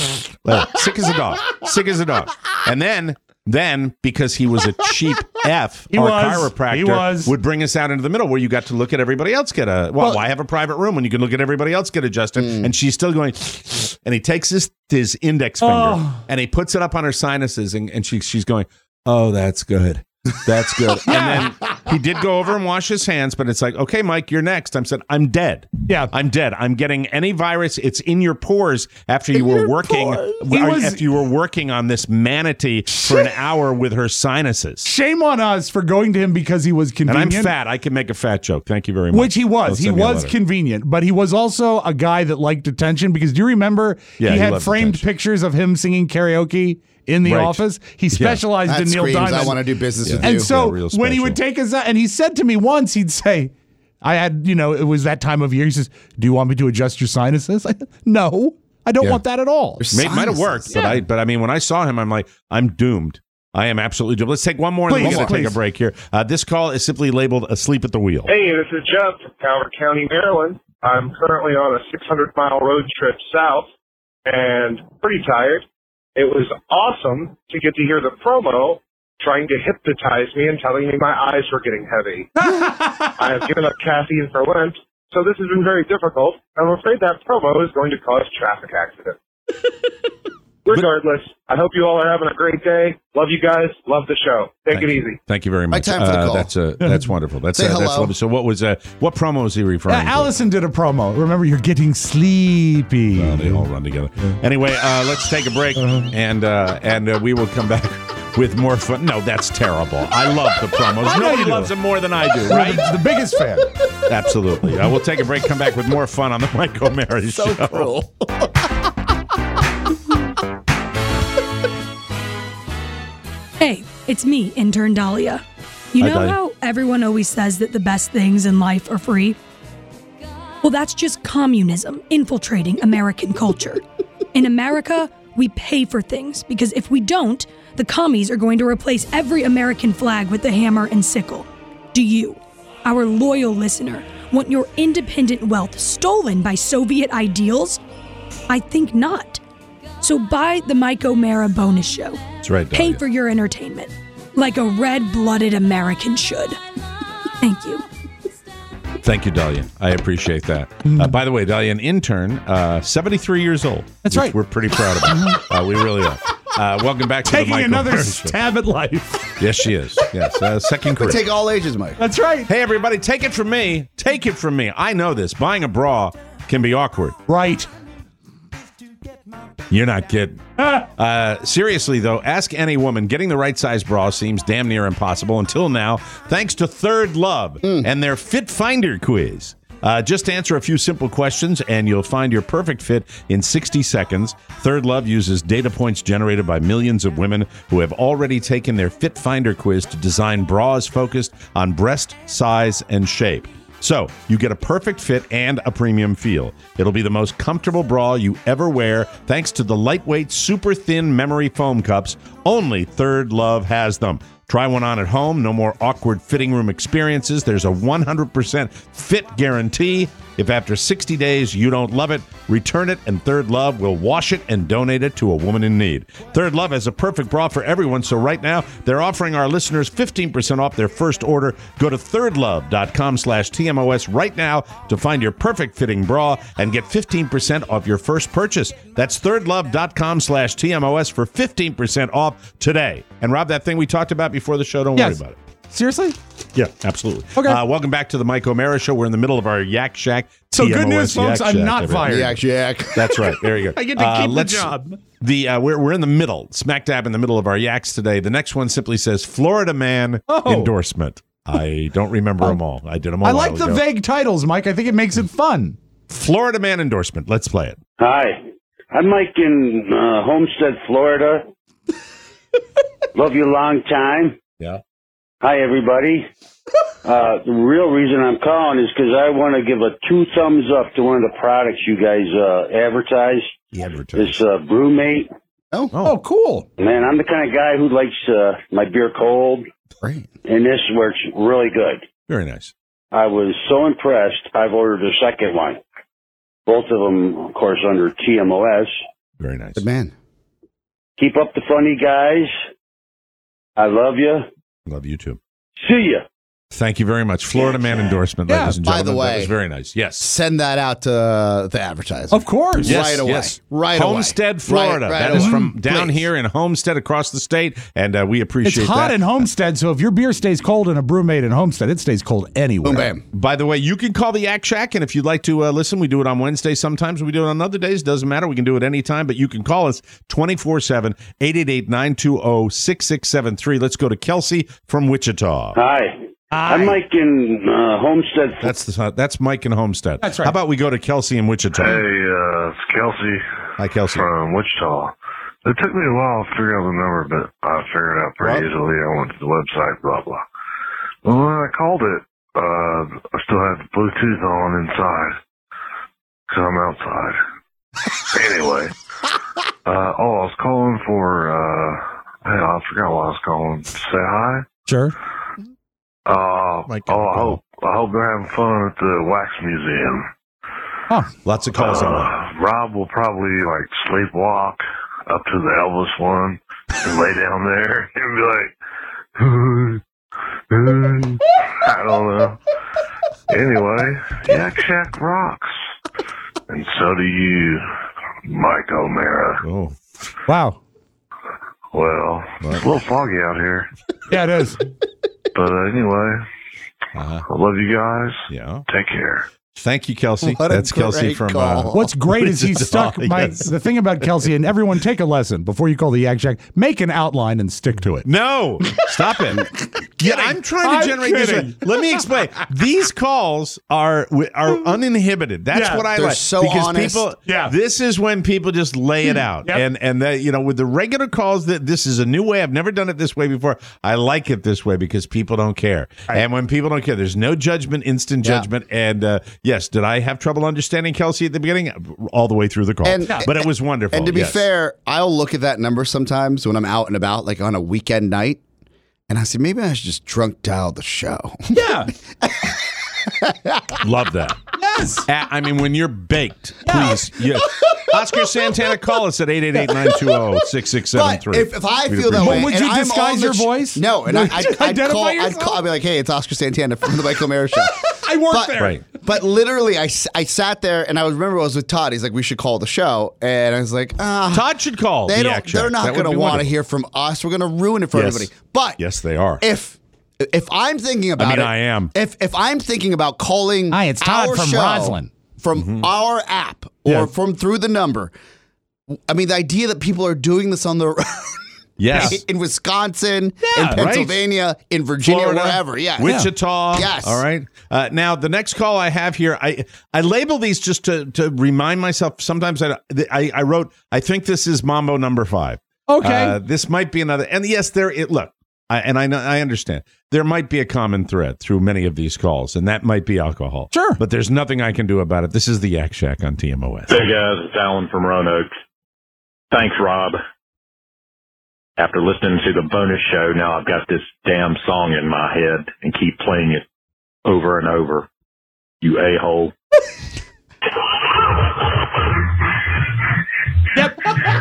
sick as a dog, sick as a dog. And then, because he was a cheap F, chiropractor would bring us out into the middle where you got to look at everybody else get why have a private room when you can look at everybody else get adjusted? And she's still going, and he takes his index finger and he puts it up on her sinuses and she's going, oh, that's good. That's good. And then he did go over and wash his hands, but it's like, okay, Mike, you're next. I said, I'm dead. Yeah. I'm dead. I'm getting any virus. It's in your pores after you were working. After you were working on this manatee for an hour with her sinuses. Shame on us for going to him because he was convenient. And I'm fat. I can make a fat joke. Thank you very much. Which he was. He was convenient, but he was also a guy that liked attention because do you remember he had framed pictures of him singing karaoke in the office? He specialized in Neil Diamond. I want to do business with you. And so when he would take us out, and he said to me once, he'd say, I had, it was that time of year. He says, do you want me to adjust your sinuses? I said, no, I don't want that at all. Might have worked, but I mean, when I saw him, I'm like, I'm doomed. I am absolutely doomed. Let's take one more and then we're going to take a break here. This call is simply labeled Asleep at the Wheel. Hey, this is Jeff from Calvert County, Maryland. I'm currently on a 600-mile road trip south and pretty tired. It was awesome to get to hear the promo trying to hypnotize me and telling me my eyes were getting heavy. I have given up caffeine for Lent, so this has been very difficult. I'm afraid that promo is going to cause traffic accident. Regardless, I hope you all are having a great day. Love you guys. Love the show. Take it easy. Thank you very much. My time for the call. That's wonderful. That's hello. That's lovely. So what promo is he referring to? Allison did a promo. Remember, you're getting sleepy. Well, they all run together. Anyway, let's take a break, and we will come back with more fun. No, that's terrible. I love the promos. Nobody loves them more than I do, right? The biggest fan. Absolutely. We'll take a break, come back with more fun on the Mike O'Mara Show. So cruel. Hey, it's me, intern Dahlia. You Hi, know Dahlia. how everyone always says that the best things in life are free? Well, that's just communism infiltrating American culture. In America, we pay for things because if we don't, the commies are going to replace every American flag with the hammer and sickle. Do you, our loyal listener, want your independent wealth stolen by Soviet ideals? I think not. So buy the Mike O'Mara bonus show. That's right, Pay Dahlia. for your entertainment, like a red-blooded American should. Thank you. Thank you, Dahlia. I appreciate that. By the way, Dahlia, an intern, 73 years old. That's which right. We're pretty proud of her. We really are. Welcome back to Taking the Mike another O'Mara Show. stab at life. Yes, she is. Yes, second We career. take all ages, Mike. That's right. Hey, everybody, take it from me. Take it from me. I know this. Buying a bra can be awkward. Right. You're not kidding. Seriously, though, ask any woman. Getting the right size bra seems damn near impossible until now, thanks to Third Love and their Fit Finder quiz. Just answer a few simple questions, and you'll find your perfect fit in 60 seconds. Third Love uses data points generated by millions of women who have already taken their Fit Finder quiz to design bras focused on breast size and shape. So, you get a perfect fit and a premium feel. It'll be the most comfortable bra you ever wear thanks to the lightweight, super thin memory foam cups. Only Third Love has them. Try one on at home. No more awkward fitting room experiences. There's a 100% fit guarantee. If after 60 days you don't love it, return it and Third Love will wash it and donate it to a woman in need. Third Love has a perfect bra for everyone, so right now they're offering our listeners 15% off their first order. Go to thirdlove.com/TMOS right now to find your perfect fitting bra and get 15% off your first purchase. That's thirdlove.com/TMOS for 15% off today. And Rob, that thing we talked about before the show, don't worry about it. Seriously? Yeah, absolutely. Okay. Welcome back to the Mike O'Mara Show. We're in the middle of our Yak Shack. So good TMOS news, folks. Yak I'm Shack, not everybody. fired. Yak Shack. That's right. Very good. I get to keep the job. We're in the middle, smack dab in the middle of our yaks today. The next one simply says Florida Man endorsement. I don't remember them all. I did them all. I a like while the ago. vague titles, Mike. I think it makes it fun. Florida Man endorsement. Let's play it. Hi, I'm Mike in Homestead, Florida. Love you long time. Yeah. Hi, everybody. The real reason I'm calling is because I want to give a 2 thumbs up to one of the products you guys advertise. This Brewmate. Oh, cool. Man, I'm the kind of guy who likes my beer cold. Great. And this works really good. Very nice. I was so impressed, I've ordered a second one. Both of them, of course, under TMOS. Very nice. Good man. Keep up the funny, guys. I love you. Love you too. See ya. Thank you very much. Florida Man endorsement, Yeah, ladies and by gentlemen. the way, that was very nice. Yes. Send that out to the advertiser. Of course. Yes, right away. yes. Right away. Homestead, Florida. Right That is away. from down Please. here in Homestead across the state, and we appreciate It's hot that. in Homestead, so if your beer stays cold in a Brewmate in Homestead, it stays cold anywhere. Boom, bam. By the way, you can call the Yak Shack, and if you'd like to listen, we do it on Wednesday sometimes. We do it on other days. Doesn't matter. We can do it anytime, but you can call us 24/7, 888-920-6673. Let's go to Kelsey from Wichita. Hi. I'm Mike in Homestead. That's Mike in Homestead. That's right. How about we go to Kelsey in Wichita? Hey, it's Kelsey. Hi, Kelsey. From Wichita. It took me a while to figure out the number, but I figured it out pretty easily. I went to the website, blah, blah. Well, when I called it, I still had the Bluetooth on inside, because I'm outside. Anyway. I was calling for, hey, I forgot what I was calling. Say hi? Sure. I hope they're having fun at the Wax Museum. Oh, lots of calls on that. Rob will probably sleepwalk up to the Elvis one and lay down there and be like, I don't know. Anyway, Yak Shack rocks. And so do you, Mike O'Mara. Oh. Wow. Well, it's a little foggy out here. Yeah, it is. But anyway, I love you guys. Yeah. Take care. Thank you, Kelsey. What a That's Kelsey great from. call. What's great is he stuck. The thing about Kelsey, and everyone take a lesson before you call the Yak Shack. Make an outline and stick to it. No, stop it. Yeah, I'm trying to generate this. Let me explain. These calls are uninhibited. That's what I they're like. so because honest. People, this is when people just lay it out, and that, with the regular calls, that this is a new way. I've never done it this way before. I like it this way because people don't care, and when people don't care, there's no judgment, instant judgment. And yes, did I have trouble understanding Kelsey at the beginning? All the way through the call, but it was wonderful. And to be fair, I'll look at that number sometimes when I'm out and about, like on a weekend night. And I said, maybe I should just drunk dial the show. Yeah. Love that. Yes. I mean, when you're baked, please. Yeah. Oscar Santana, call us at 888-920-6673. But if I feel that way, would and you I'm disguise on your voice? No, and I'd call. I'd be like, hey, it's Oscar Santana from the Mike O'Mara Show. I work there. Right. But literally, I sat there, and I remember I was with Todd. He's like, we should call the show. And I was like, Todd should call. They're not going to want to hear from us. We're going to ruin it for everybody. But yes, they are. If I'm thinking about I am. If I'm thinking about calling Hi, it's Todd our from show Roslyn. From our app or from through the number, I mean, the idea that people are doing this on the yes, in Wisconsin, in Pennsylvania, in Virginia, Florida, wherever, Wichita, yes. All right. Now the next call I have here, I label these just to remind myself. Sometimes I wrote, I think this is Mambo number 5. Okay, this might be another. And yes, look. I understand. There might be a common thread through many of these calls, and that might be alcohol. Sure. But there's nothing I can do about it. This is the Yak Shack on TMOS. Hey, guys. It's Alan from Roanoke. Thanks, Rob. After listening to the bonus show, now I've got this damn song in my head and keep playing it over and over. You a-hole. Yep.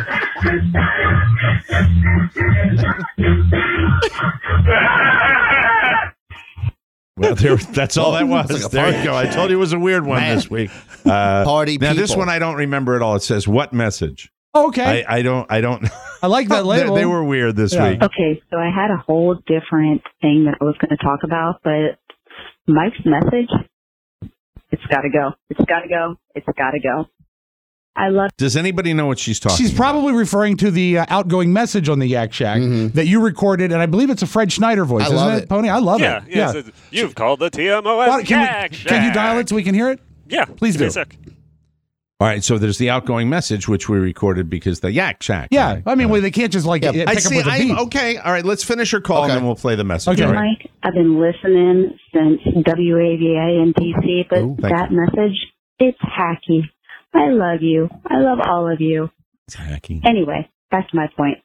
Well, that's all that was. Like there you go. I told you it was a weird one this week. Party now, people. this one I don't remember at all. It says, what message? Okay. I don't. I like that label. They were weird this week. Okay, so I had a whole different thing that I was going to talk about, but Mike's message, it's got to go. It's got to go. It's got to go. I love. Does anybody know what she's talking She's probably referring to the outgoing message on the Yak Shack that you recorded, and I believe it's a Fred Schneider voice, isn't it, Pony? I love it. Yeah. You've called the TMOS Yak Shack. Can you dial it so we can hear it? Yeah. Please do. All right, so there's the outgoing message, which we recorded because the Yak Shack. Yeah, right? I mean, well, they can't just pick up with a beat. Okay, all right, let's finish her call and then we'll play the message. Okay, all right? Mike, I've been listening since WAVA in DC, but that message, it's hacky. I love you. I love all of you. It's hacky. Anyway, back to my point.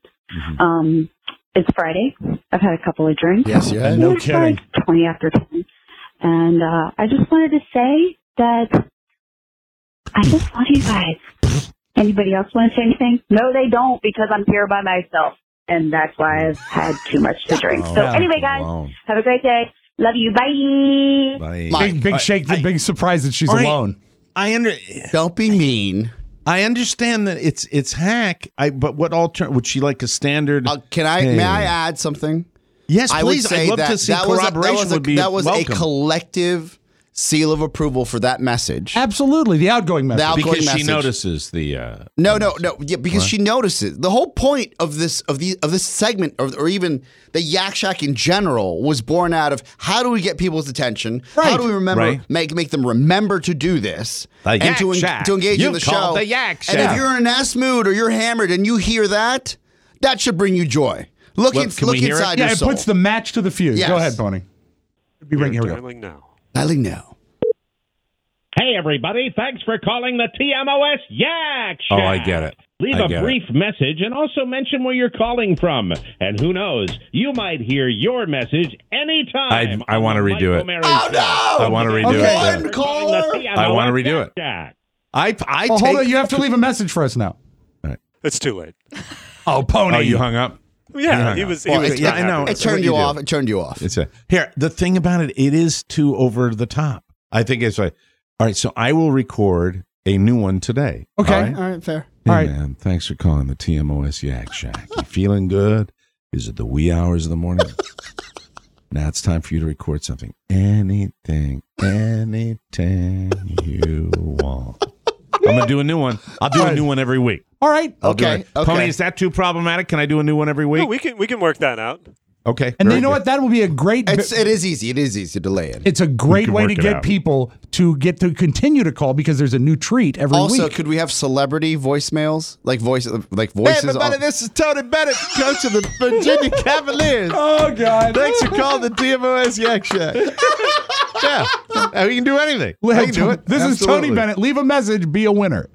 It's Friday. I've had a couple of drinks. Yes, you had. No kidding. Like 20 after 10. And I just wanted to say that I just love you guys. Anybody else want to say anything? No, they don't, because I'm here by myself. And that's why I've had too much to drink. So anyway, guys, have a great day. Love you. Bye. Bye. Big surprise that she's alone. Don't be mean. I understand that it's hack. But what would she like a standard? May I add something? Yes, I please. Would say I'd love to see corroboration. That was a welcome. collective seal of approval for that message. Absolutely, the outgoing message. Because she notices the. No. Yeah, because she notices. The whole point of this segment, or even the Yak Shack in general, was born out of how do we get people's attention? Right. How do we remember make them remember to do this and to engage in the show? The Yak Shack. And if you're in an S mood or you're hammered and you hear that, that should bring you joy. Look inside your soul. Yeah, it puts the match to the fuse. Yes. Go ahead, Pony. Be ringing. Here we go. Dialing now. Hey, everybody. Thanks for calling the TMOS Yak Shack. Oh, I get it. Leave a brief message and also mention where you're calling from. And who knows, you might hear your message anytime. I want to redo it. Oh, no! I want to redo it. One caller. I want to redo it. Hold on. You have to leave a message for us now. Right. It's too late. Oh, Pony. Oh, you hung up? Yeah, he was. Yeah, I know. It turned you off. It turned you off. Here, the thing about it is too over the top. I think it's like, all right, so I will record a new one today. Okay. All right, fair. Hey, all right. Man, thanks for calling the TMOS Yak Shack. You feeling good? Is it the wee hours of the morning? Now it's time for you to record something. Anything you want. I'm going to do a new one. I'll do a new one every week. All right. Okay. Pony, is that too problematic? Can I do a new one every week? No, we can work that out. Okay. And you know what? That will be a great. It is easy. It is easy to lay in. It's a great way to get people to continue to call because there's a new treat every week. Also, could we have celebrity voicemails? Like voices. Hey, everybody, this is Tony Bennett, coach of the Virginia Cavaliers. Oh, God. Thanks for calling the TMOS Yak Shack. Yeah. We can do anything. I can do it. This is Tony Bennett. Leave a message. Be a winner.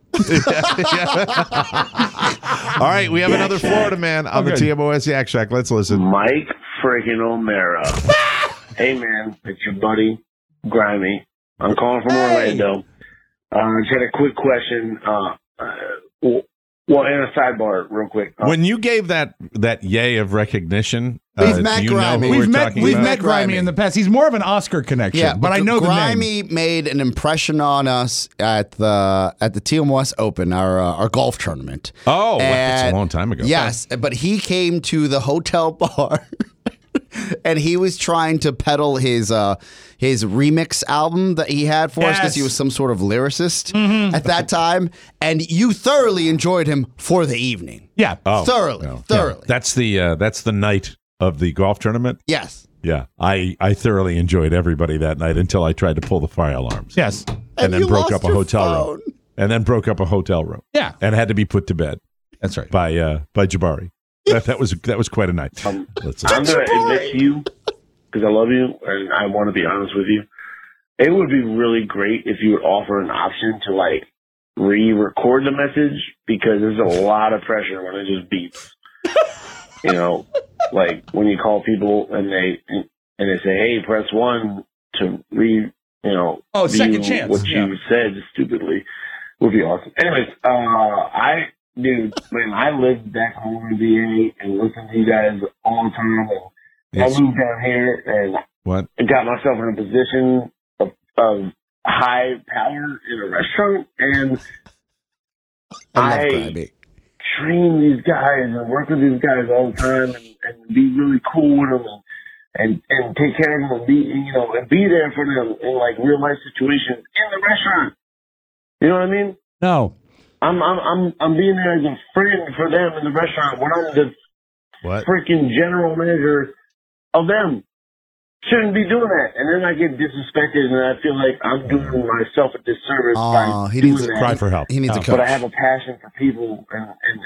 All right, we have another Florida man on the TMOS Yak Shack. Let's listen. Mike freaking O'Mara. Hey, man, it's your buddy, Grimy. I'm calling from Orlando. Just had a quick question. Well, and a sidebar, real quick. When you gave that yay of recognition, we've met Grimy. We've met Grimy in the past. He's more of an Oscar connection. Yeah, but I know Grimy made an impression on us at the TMOS Open, our golf tournament. Oh, that's a long time ago. Yes, but he came to the hotel bar. And he was trying to peddle his remix album that he had for us because he was some sort of lyricist at that time. And you thoroughly enjoyed him for the evening. Yeah, thoroughly. Yeah. That's the night of the golf tournament. Yes. Yeah, I thoroughly enjoyed everybody that night until I tried to pull the fire alarms. Yes, and then broke up a hotel room. And then broke up a hotel room. Yeah, and had to be put to bed. That's right. By Jabari. That was quite a night. I'm going to admit to you, because I love you and I want to be honest with you. It would be really great if you would offer an option to like re-record the message, because there's a lot of pressure when it just beeps. You know, like when you call people and they say, "Hey, press 1 to second chance." What you said stupidly would be awesome. Anyways, Dude, man, I lived back home in VA and listened to you guys all the time. And I moved down here and got myself in a position of high power in a restaurant. And I train these guys and work with these guys all the time and be really cool with them and take care of them and be there for them in like real life situations in the restaurant. You know what I mean? No. I'm being there as a friend for them in the restaurant when I'm the freaking general manager of them. Shouldn't be doing that. And then I get disrespected and I feel like I'm doing myself a disservice by he doing needs to that. cry for help. He needs a coach. But I have a passion for people and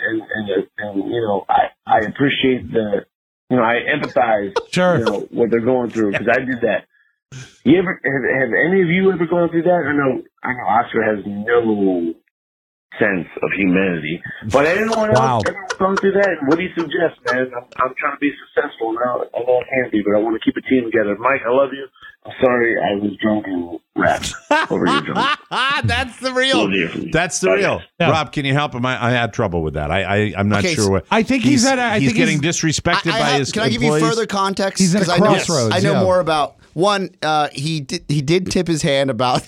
I appreciate I empathize what they're going through, because I did that. You ever have any of you ever gone through that? I know Oscar has no sense of humanity, but anyone else ever gone through that? What do you suggest, man? I'm trying to be successful now. I know I can't be, but I want to keep a team together. Mike, I love you. I'm sorry I was drunk and rapped over you, John. That's the real. That's the real. Yeah. Rob, can you help him? I had trouble with that. I'm not sure what. I think he's getting disrespected by his. Can I give you further context? He's at a crossroads. I know more about. One, he did tip his hand about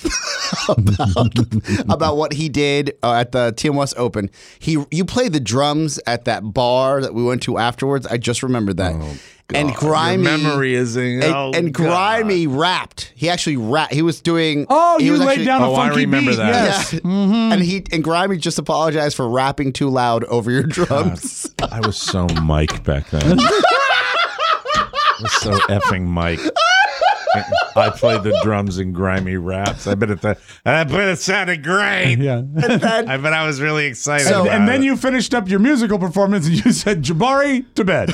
what he did at the TMOS Open. You played the drums at that bar that we went to afterwards. I just remembered that. Oh, and Grimy, your memory is Grimy rapped. He actually rapped. He was doing. Oh, he you was laid actually, down a funky I remember beat. that. Yes. Yeah. Mm-hmm. And Grimy just apologized for rapping too loud over your drums. God, I was so Mike back then. I was so effing Mike. I played the drums in Grimy raps. I bet it sounded great. Yeah. I bet I was really excited. And then you finished up your musical performance and you said, "Jabari, to bed."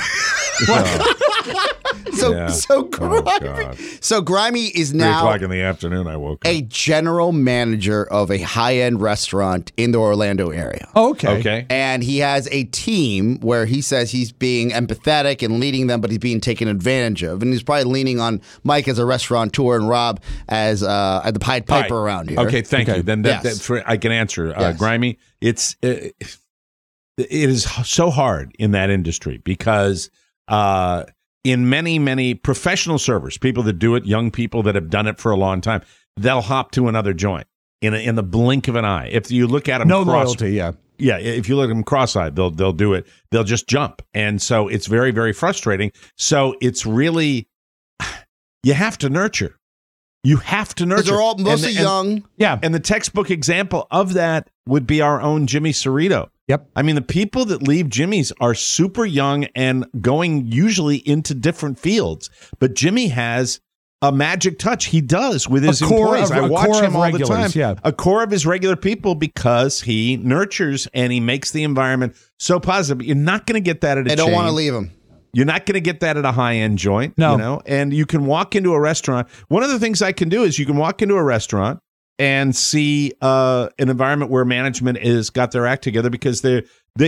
So Grimy is 3 now o'clock in the afternoon. I woke up. a general manager of a high-end restaurant in the Orlando area. Okay. And he has a team where he says he's being empathetic and leading them, but he's being taken advantage of. And he's probably leaning on Mike as a restaurateur and Rob as the Pied Piper around here. Okay, thank you. Then I can answer. Grimy, it is so hard in that industry because in many professional servers, people that do it, young people that have done it for a long time, they'll hop to another joint in the blink of an eye. If you look at them, loyalty, yeah. If you look at them cross-eyed, they'll do it. They'll just jump, and so it's very, very frustrating. So it's really, you have to nurture. You have to nurture. They're all mostly young. Yeah. And the textbook example of that would be our own Jimmy Cerrito. Yep. I mean, the people that leave Jimmy's are super young and going usually into different fields. But Jimmy has a magic touch. He does with his employees. I watch him all the time. Yeah. A core of his regular people because he nurtures and he makes the environment so positive. You're not going to get that at a chain. I don't want to leave him. You're not going to get that at a high-end joint. No. You know? And you can walk into a restaurant. One of the things I can do is you can walk into a restaurant and see an environment where management is got their act together because they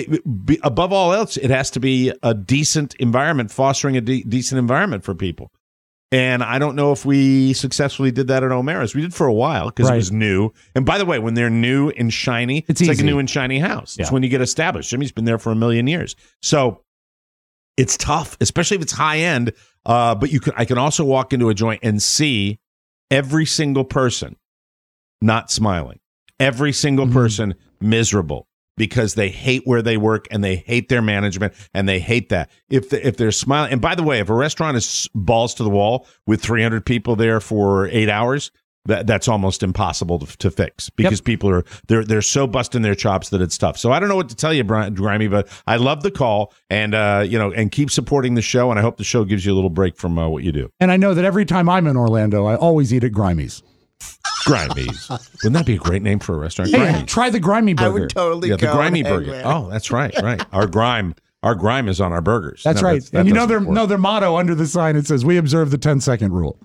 above all else, it has to be a decent environment, fostering a decent environment for people. And I don't know if we successfully did that at O'Mara's. We did for a while because it was new. And by the way, when they're new and shiny, it's like a new and shiny house. It's when you get established. Jimmy's been there for a million years. So it's tough, especially if it's high end. But I can also walk into a joint and see every single person not smiling, every single person miserable because they hate where they work and they hate their management and they hate that. If they're smiling, and by the way, if a restaurant is balls to the wall with 300 people there for 8 hours, that's almost impossible to fix because people are they're so busting their chops that it's tough. So I don't know what to tell you, Grimy, but I love the call and and keep supporting the show. And I hope the show gives you a little break from what you do. And I know that every time I'm in Orlando, I always eat at Grimey's. Grimey's. Wouldn't that be a great name for a restaurant? Hey, try the Grimy burger. I would totally the go Grimy and burger. hang Oh, that's right. Our grime is on our burgers. That's right. And you know their motto under the sign, it says, "We observe the 10-second rule."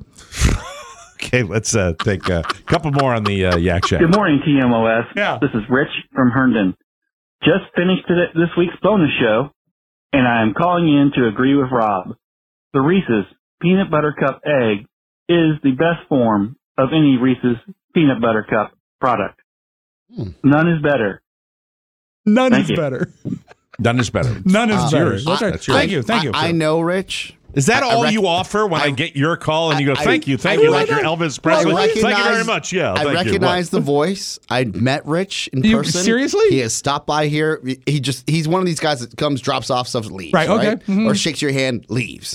Okay, let's take a couple more on the Yak Shack. Good morning, TMOS. Yeah. This is Rich from Herndon. Just finished this week's bonus show, and I am calling in to agree with Rob. The Reese's Peanut Butter Cup Egg is the best form of any Reese's Peanut Butter Cup product. None is better. None is better. None is better. None is better. Yours. That's yours. Thank you. I know, Rich. Is that all you offer when I get your call and you go, thank you, like you're Elvis Presley? Thank you very much. Yeah, I recognize the voice. I met Rich in person. Seriously? He has stopped by here. He's one of these guys that comes, drops off stuff, leaves. Right, okay. Or shakes your hand, leaves.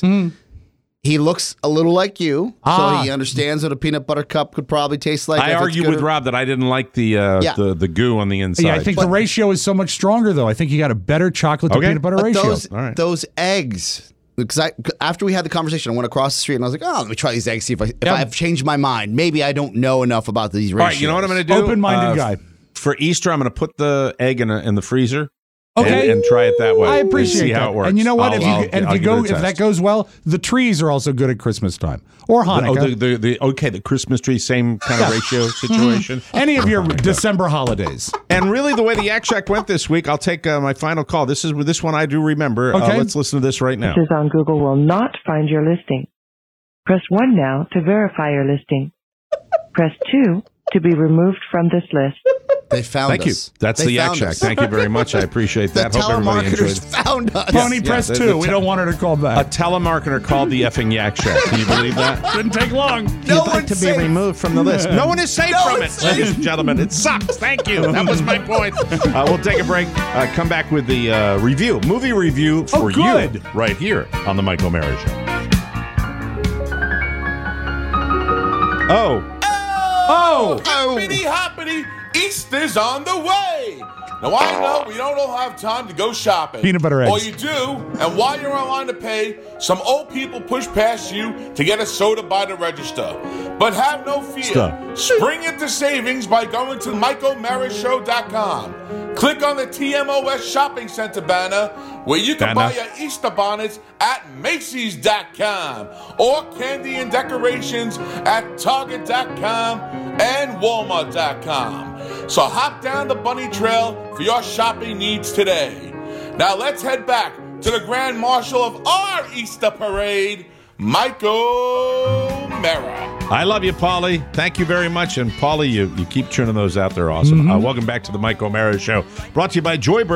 He looks a little like you, so he understands what a peanut butter cup could probably taste like. I argue with Rob that I didn't like the goo on the inside. Yeah, I think the ratio is so much stronger, though. I think you got a better chocolate to peanut butter ratio. Those eggs, because after we had the conversation, I went across the street and I was like, oh, let me try these eggs, see if I've changed my mind. Maybe I don't know enough about these ratios. All right, you know what I'm going to do? Open-minded guy. For Easter, I'm going to put the egg in the freezer. Okay, and try it that way. I appreciate see that. how it works. And you know what? If that goes well, the trees are also good at Christmas time or Hanukkah. The Christmas tree, same kind of ratio situation. Any of your December holidays. And really, the way the Yak Shack went this week, I'll take my final call. This one I do remember. Okay. Let's listen to this right now. Searches on Google will not find your listing. Press 1 now to verify your listing. Press 2 to be removed from this list. They found us. Thank you. That's the Yak Shack. Thank you very much. I appreciate that. Hope everybody enjoyed it. Found us. Pony, press 2. We don't want her to call back. A telemarketer called the effing Yak Shack. Can you believe that? Didn't take long. No You'd like to be removed from the list. No one is safe from it, ladies and gentlemen. It sucks. Thank you. That was my point. We'll take a break. Come back with the movie review for you right here on the Mike O'Mara Show. Hoppity hoppity, Easter's on the way. Now I know we don't all have time to go shopping. Peanut butter eggs. Or you do, and while you're online to pay, some old people push past you to get a soda by the register. But have no fear. Spring into savings by going to MikeO'MaraShow.com. Click on the TMOS Shopping Center banner where you can buy your Easter bonnets at Macy's.com or candy and decorations at Target.com and Walmart.com. So hop down the bunny trail for your shopping needs today. Now let's head back to the Grand Marshal of our Easter Parade, Mike O'Mara. I love you, Paulie. Thank you very much. And Paulie, you keep churning those out. They're awesome. Welcome back to the Mike O'Mara Show. Brought to you by Joybird.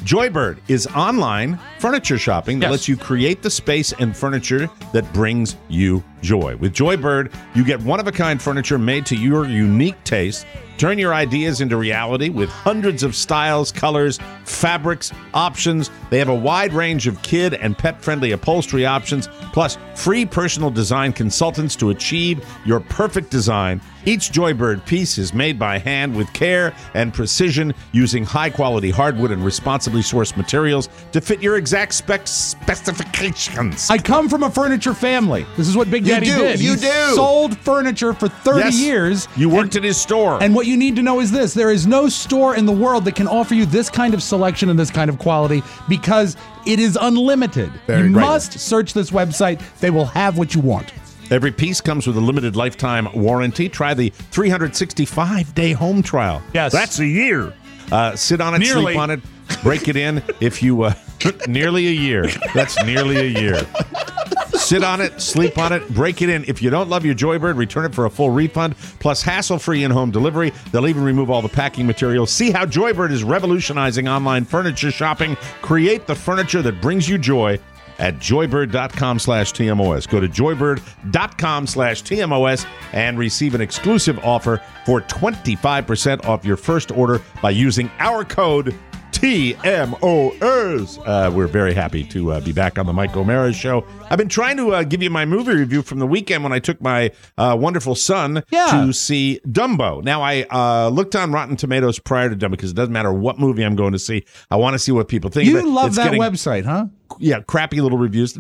Joybird is online furniture shopping that lets you create the space and furniture that brings you joy. With Joybird, you get one-of-a-kind furniture made to your unique taste. Turn your ideas into reality with hundreds of styles, colors, fabrics, options. They have a wide range of kid and pet-friendly upholstery options, plus free personal design consultants to achieve your perfect design. Each Joybird piece is made by hand with care and precision, using high-quality hardwood and responsibly sourced materials to fit your exact specifications. I come from a furniture family. This is what Big Daddy did. You He sold furniture for 30 years. You worked at his store. And what you need to know is this. There is no store in the world that can offer you this kind of selection and this kind of quality because it is unlimited. You must search this website. They will have what you want. Every piece comes with a limited lifetime warranty. Try the 365-day home trial. Yes. That's a year. Sit on it, sleep on it, break it in. If you, nearly a year. That's nearly a year. Sit on it, sleep on it, break it in. If you don't love your Joybird, return it for a full refund, plus hassle-free in-home delivery. They'll even remove all the packing materials. See how Joybird is revolutionizing online furniture shopping. Create the furniture that brings you joy at joybird.com/TMOS. Go to joybird.com/TMOS and receive an exclusive offer for 25% off your first order by using our code TMOS. We're very happy to be back on the Mike O'Mara Show. I've been trying to give you my movie review from the weekend when I took my wonderful son to see Dumbo. Now, I looked on Rotten Tomatoes prior to Dumbo because it doesn't matter what movie I'm going to see. I want to see what people think of it. You love that website, huh? Yeah, crappy little reviews.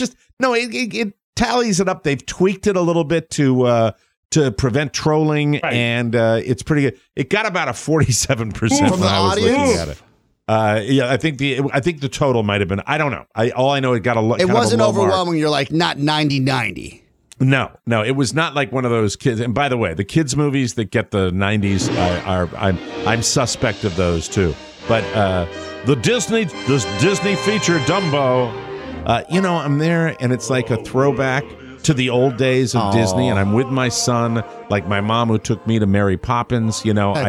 It tallies it up. They've tweaked it a little bit to prevent trolling, and it's pretty good. It got about a 47% from when the I was looking audience? at it. I think the total might have been. I don't know. All I know it got a. It wasn't overwhelming. You're like not 90-90. No, it was not like one of those kids. And by the way, the kids movies that get the 90s I'm suspect of those too. But the Disney feature Dumbo, I'm there and it's like a throwback to the old days of Disney, and I'm with my son, like my mom who took me to Mary Poppins.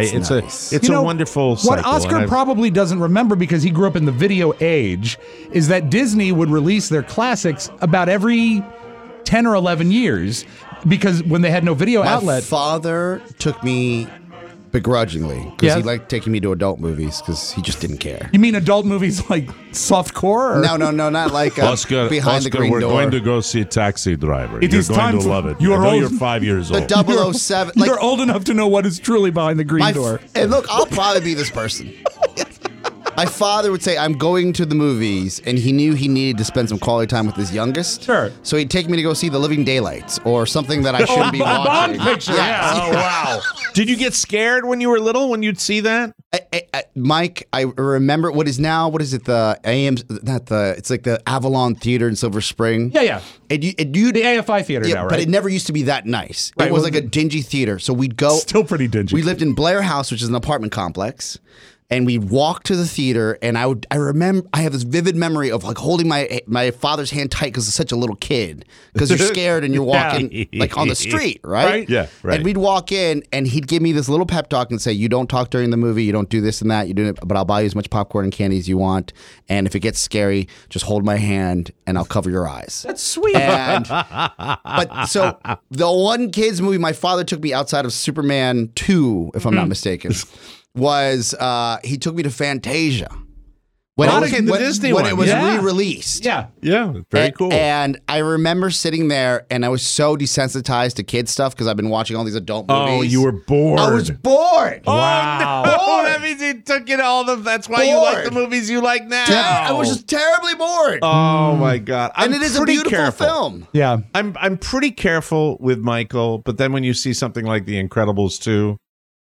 It's a wonderful cycle. What Oscar probably doesn't remember, because he grew up in the video age, is that Disney would release their classics about every 10 or 11 years, because when they had no video outlet. My father took me begrudgingly because he liked taking me to adult movies because he just didn't care. You mean adult movies like softcore? No, not like Oscar, Behind the Green we're Door. going to go see Taxi Driver. You're going to love it. You're you're 5 years old. The 007. You're old enough to know what is truly behind the green door. And look, I'll probably be this person. My father would say, I'm going to the movies, and he knew he needed to spend some quality time with his youngest. Sure. So he'd take me to go see The Living Daylights or something that I shouldn't be watching. Bond picture, yeah. Oh, wow. Did you get scared when you were little when you'd see that? Mike, I remember it's the it's like the Avalon Theater in Silver Spring. Yeah. The AFI Theater now, right? But it never used to be that nice. Right, it was like a dingy theater. So we'd go. Still pretty dingy. We lived in Blair House, which is an apartment complex. And we'd walk to the theater, and I remember I have this vivid memory of like holding my father's hand tight because it's such a little kid, because you're scared and you're walking like on the street, right? Yeah, right. And we'd walk in, and he'd give me this little pep talk and say, "You don't talk during the movie, you don't do this and that, you do it, but I'll buy you as much popcorn and candy as you want, and if it gets scary, just hold my hand and I'll cover your eyes." That's sweet. But so the one kids movie my father took me outside of Superman 2, if I'm not mistaken, was he took me to Fantasia when it was re-released. Yeah, very cool. And I remember sitting there, and I was so desensitized to kid stuff because I've been watching all these adult movies. Oh, you were bored. I was bored. Wow. Bored. That means he took you to all the. That's why you like the movies you like now. I was just terribly bored. Oh my God! And it is a beautiful film. Yeah, I'm pretty careful with Michael, but then when you see something like The Incredibles 2.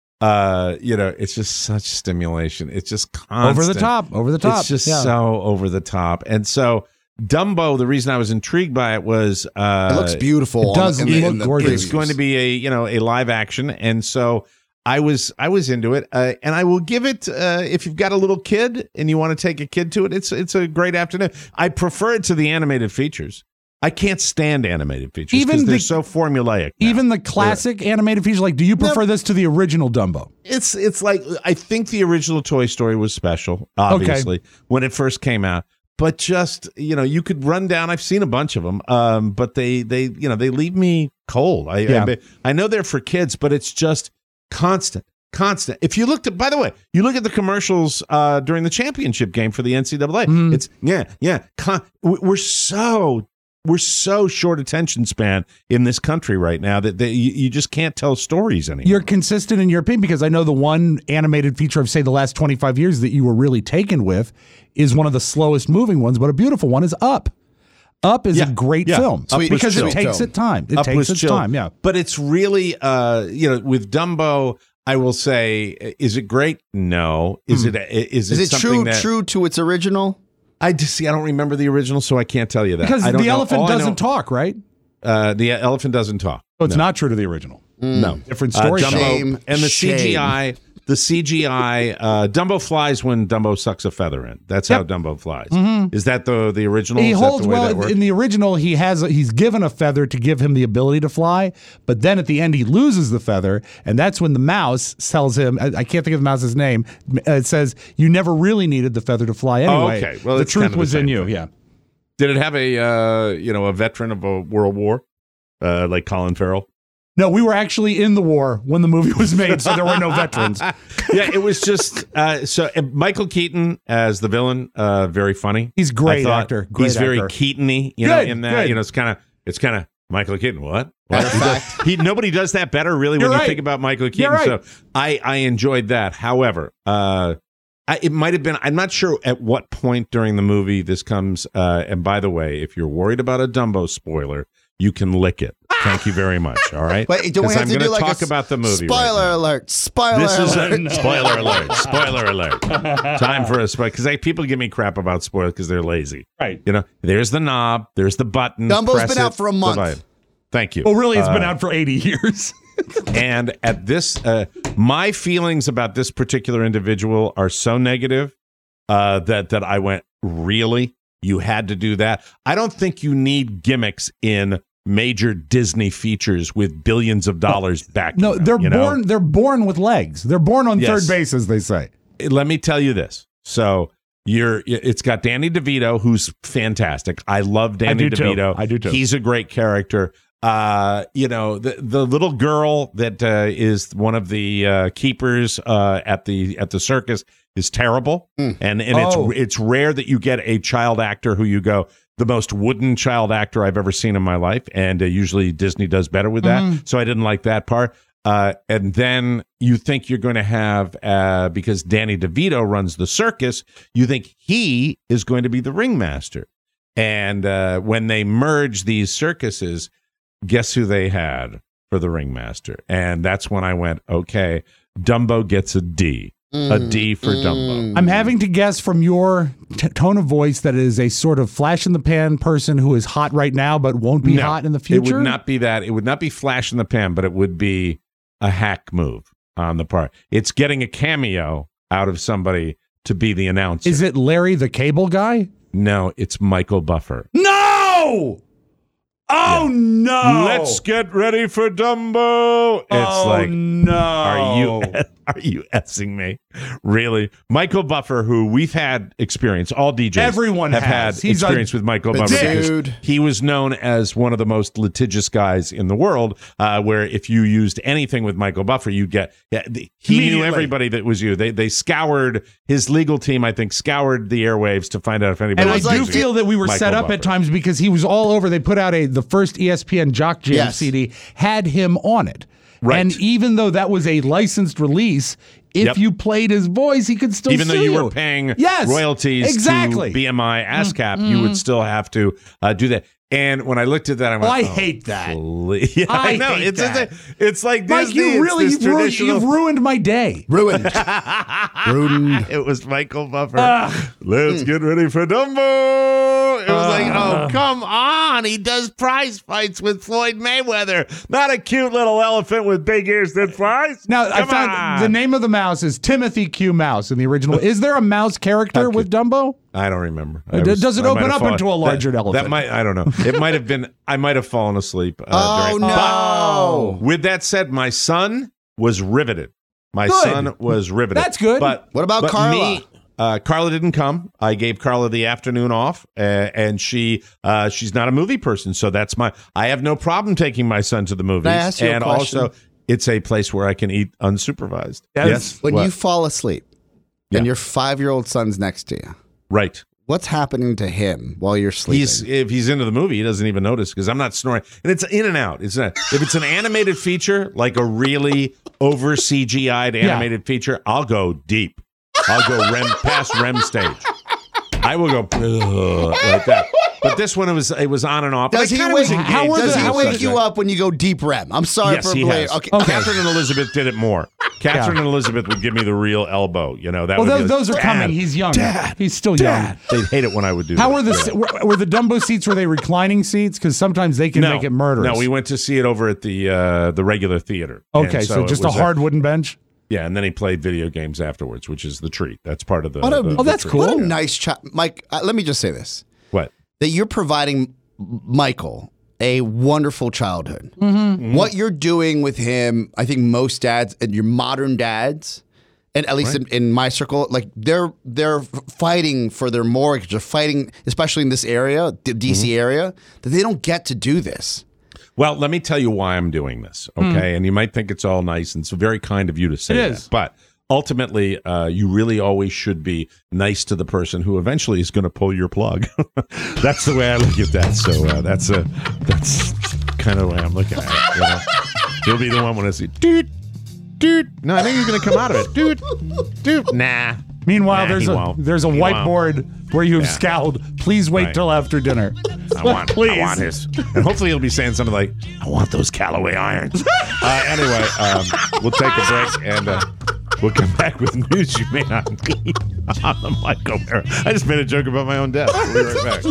It's just such stimulation. It's just constant. Over the top. It's just so over the top. And so Dumbo, the reason I was intrigued by it was it looks beautiful. It does look gorgeous. It's going to be a live action, and so I was into it. And I will give it if you've got a little kid and you want to take a kid to it, it's a great afternoon. I prefer it to the animated features. I can't stand animated features because they're so formulaic. Now. Even the classic animated features, like, do you prefer this to the original Dumbo? It's like, I think the original Toy Story was special, obviously, when it first came out. But just, you could run down. I've seen a bunch of them, but they leave me cold. I know they're for kids, but it's just constant. If you looked at, by the way, you look at the commercials during the championship game for the NCAA. It's we're so short attention span in this country right now that you just can't tell stories anymore. You're consistent in your opinion, because I know the one animated feature of, say, the last 25 years that you were really taken with is one of the slowest moving ones, but a beautiful one is Up. Up is a great film because it takes its time. It takes its time, yeah. But it's really, with Dumbo, I will say, is it great? No. Is it true to its original? I don't remember the original, so I can't tell you that. Because the elephant doesn't talk, right? The elephant doesn't talk. So it's not true to the original. No. Different story. Dumbo, and the CGI, Dumbo flies when Dumbo sucks a feather in. That's how Dumbo flies. Is that the original? He Is holds that the way well. that works? In the original, he's given a feather to give him the ability to fly, but then at the end he loses the feather, and that's when the mouse tells him, I can't think of the mouse's name, it says, you never really needed the feather to fly anyway. Oh, okay. Well, the it's truth kind of was the in same you, thing. yeah. Did it have a veteran of a World War, like Colin Farrell? No, we were actually in the war when the movie was made, so there were no veterans. Yeah, it was just Michael Keaton as the villain, very funny. He's a great actor. He's very Keaton-y, in that. Good. It's kind of Michael Keaton. What? Nobody does that better, really, when you think about Michael Keaton. Right. So I enjoyed that. However, it might have been. I'm not sure at what point during the movie this comes. And by the way, if you're worried about a Dumbo spoiler, you can lick it. Thank you very much. All right. Wait, don't we have I'm to going do like talk about the movie. Spoiler alert! Spoiler alert! Spoiler alert! Spoiler alert! Time for a spoiler, because people give me crap about spoilers because they're lazy. Right. There's the knob. There's the button. Dumbo's been out for a month. Thank you. Well, really, it's been out for 80 years. And at this, my feelings about this particular individual are so negative that I went, really? You had to do that? I don't think you need gimmicks in major Disney features with billions of dollars back. No, they're born. They're born with legs. They're born on third base, as they say. Let me tell you this. So it's got Danny DeVito, who's fantastic. I love Danny DeVito. I do too. He's a great character. The little girl that is one of the keepers at the circus is terrible, and it's rare that you get a child actor who you go, the most wooden child actor I've ever seen in my life, and usually Disney does better with that. So I didn't like that part. And then you think you're going to have, because Danny DeVito runs the circus, you think he is going to be the ringmaster. And when they merge these circuses, guess who they had for the ringmaster? And that's when I went, okay, Dumbo gets a D. A D for Dumbo. I'm having to guess from your tone of voice that it is a sort of flash-in-the-pan person who is hot right now but won't be hot in the future? It would not be that. It would not be flash in the pan, but it would be a hack move on the part. It's getting a cameo out of somebody to be the announcer. Is it Larry the Cable Guy? No, it's Michael Buffer. No! Oh, no! Let's get ready for Dumbo. It's no. Are you effing me? Really? Michael Buffer, who we've had experience, all DJs Everyone have has. had experience with Michael Buffer. Dude. He was known as one of the most litigious guys in the world, where if you used anything with Michael Buffer, you'd get... he knew everybody that was you. They scoured, his legal team, I think, scoured the airwaves to find out if anybody was I do feel that we were set up at times because he was all over. They put out the first ESPN Jock Jam CD, had him on it. Right. And even though that was a licensed release, if you played his voice, he could still even though you were paying royalties to BMI ASCAP, you would still have to do that. And when I looked at that, I went, I hate that. Yeah, I know. Hate that. It's like Mike, Disney. you've ruined my day. Ruined. It was Michael Buffer. Let's get ready for Dumbo. It was like, oh, come on. He does prize fights with Floyd Mayweather. Not a cute little elephant with big ears that flies. Now, I found the name of the mouse is Timothy Q. Mouse in the original. Is there a mouse character with Dumbo? I don't remember. Does it open up into a larger elephant? That might. I don't know. It might have been. I might have fallen asleep. Oh, no. But with that said, my son was riveted. My son was riveted. That's good. What about Carla? Carla didn't come. I gave Carla the afternoon off, and she's not a movie person, so I have no problem taking my son to the movies. Can I ask you a question? Also, it's a place where I can eat unsupervised. Yes. When you fall asleep and your 5-year-old son's next to you, right? What's happening to him while you're sleeping? If he's into the movie, he doesn't even notice because I'm not snoring. And it's in and out. If it's an animated feature, like a really over CGI'd animated feature, I'll go deep. I'll go past REM stage. I will go like that. But this one, it was on and off. Does he wake you up when you go deep REM? I'm sorry yes, for he has. Okay. Catherine and Elizabeth did it more. Catherine and Elizabeth would give me the real elbow. Those are coming. He's young. Dad, he's still young. They'd hate it when I would do that. How were the Dumbo seats? Were they reclining seats? Because sometimes they can make it murderous. No, we went to see it over at the regular theater. Okay, so just a hard wooden bench. Yeah, and then he played video games afterwards, which is the treat. That's part of the. That's cool. What a nice child, Mike. Let me just say this: what that you're providing Michael a wonderful childhood. Mm-hmm. What you're doing with him, I think most dads and your modern dads, and at least in my circle, like they're fighting for their mortgage. They're fighting, especially in this area, the DC area, that they don't get to do this. Well, let me tell you why I'm doing this, okay? And you might think it's all nice, and it's very kind of you to say that. But ultimately, you really always should be nice to the person who eventually is going to pull your plug. That's the way I look at that. So that's kind of the way I'm looking at it. He'll be the one when I say, dude. No, I think he's going to come out of it. Dude. Nah. Meanwhile, there's a whiteboard where you've scowled. Please wait till after dinner. I want his. And hopefully he'll be saying something like, I want those Callaway irons. Anyway, we'll take a break and we'll come back with news you may not need on the Mike O'Meara. I just made a joke about my own death. We'll be right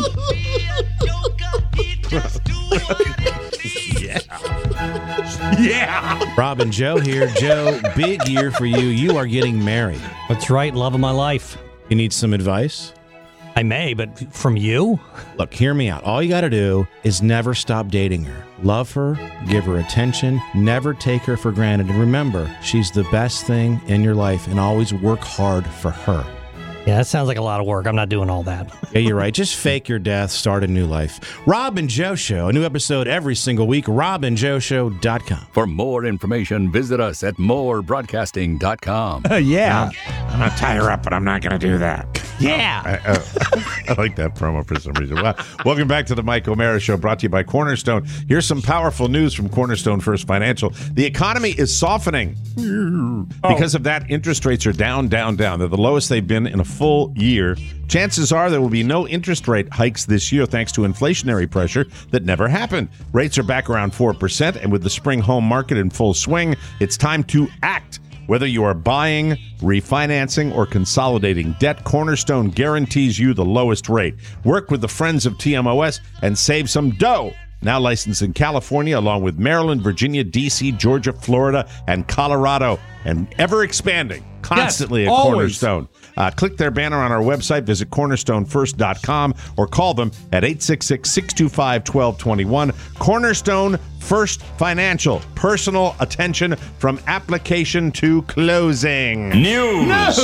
back. Yeah. Rob and Joe here. Joe, big year for you. You are getting married. That's right. Love of my life. You need some advice? I may, but from you? Look, hear me out. All you got to do is never stop dating her. Love her, give her attention, never take her for granted. And remember, she's the best thing in your life, and always work hard for her. Yeah, that sounds like a lot of work. I'm not doing all that. Yeah, you're right. Just fake your death, start a new life. Rob and Joe Show, a new episode every single week, robandjoeshow.com. For more information, visit us at morebroadcasting.com. Yeah. I'm going to tie her up, but I'm not going to do that. Yeah. I like that promo for some reason. Well, welcome back to the Mike O'Meara Show, brought to you by Cornerstone. Here's some powerful news from Cornerstone First Financial. The economy is softening. Because of that, interest rates are down. They're the lowest they've been in a full year. Chances are there will be no interest rate hikes this year thanks to inflationary pressure that never happened. Rates are back around 4%, and with the spring home market in full swing, it's time to act. Whether you are buying, refinancing, or consolidating debt, Cornerstone guarantees you the lowest rate. Work with the friends of TMOS and save some dough. Now licensed in California, along with Maryland, Virginia, D.C., Georgia, Florida, and Colorado, and ever expanding constantly at Cornerstone. Click their banner on our website, visit cornerstonefirst.com, or call them at 866-625-1221. Cornerstone First Financial. Personal attention from application to closing. News.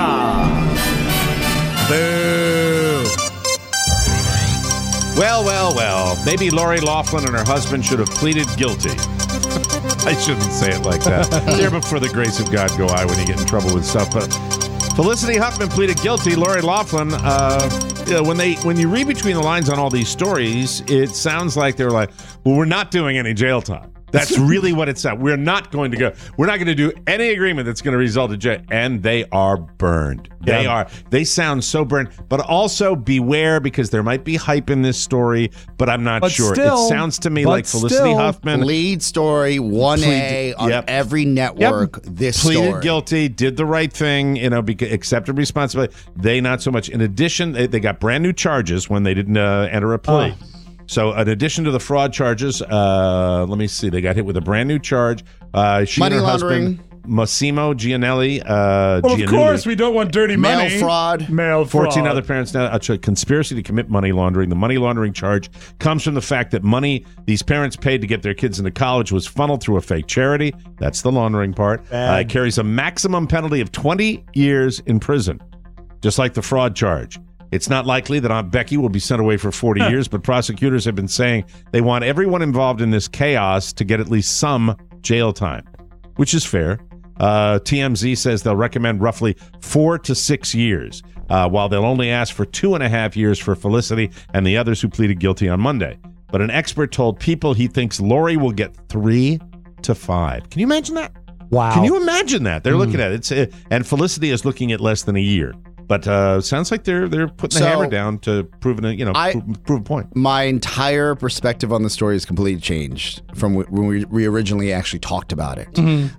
Boo. Well. Maybe Lori Loughlin and her husband should have pleaded guilty. I shouldn't say it like that. There before the grace of God go I when you get in trouble with stuff. But Felicity Huffman pleaded guilty. Lori Loughlin, when you read between the lines on all these stories, it sounds like they're like, well, we're not doing any jail time. That's really what it's at. We're not going to do any agreement that's going to result in jail. And they are burned. They sound so burned. But also beware, because there might be hype in this story, but I'm not sure. It sounds to me like Felicity Huffman. Lead story, 1A on every network. This pleaded guilty, did the right thing, accepted responsibility. They not so much. In addition, they got brand new charges when they didn't enter a plea. So in addition to the fraud charges, let me see, they got hit with a brand new charge. She money and her laundering. husband, Massimo Gianelli. Well, of course, we don't want dirty money. Mail fraud. Mail fraud. 14 other parents now. Conspiracy to commit money laundering. The money laundering charge comes from the fact that money these parents paid to get their kids into college was funneled through a fake charity. That's the laundering part. It carries a maximum penalty of 20 years in prison, just like the fraud charge. It's not likely that Aunt Becky will be sent away for 40 years, but prosecutors have been saying they want everyone involved in this chaos to get at least some jail time, which is fair. TMZ says they'll recommend roughly 4 to 6 years, while they'll only ask for 2.5 years for Felicity and the others who pleaded guilty on Monday. But an expert told People he thinks Lori will get 3 to 5. Can you imagine that? Wow. Can you imagine that? They're looking at it. And Felicity is looking at less than a year. But sounds like they're putting the hammer down to prove a point. My entire perspective on the story has completely changed from when we originally actually talked about it.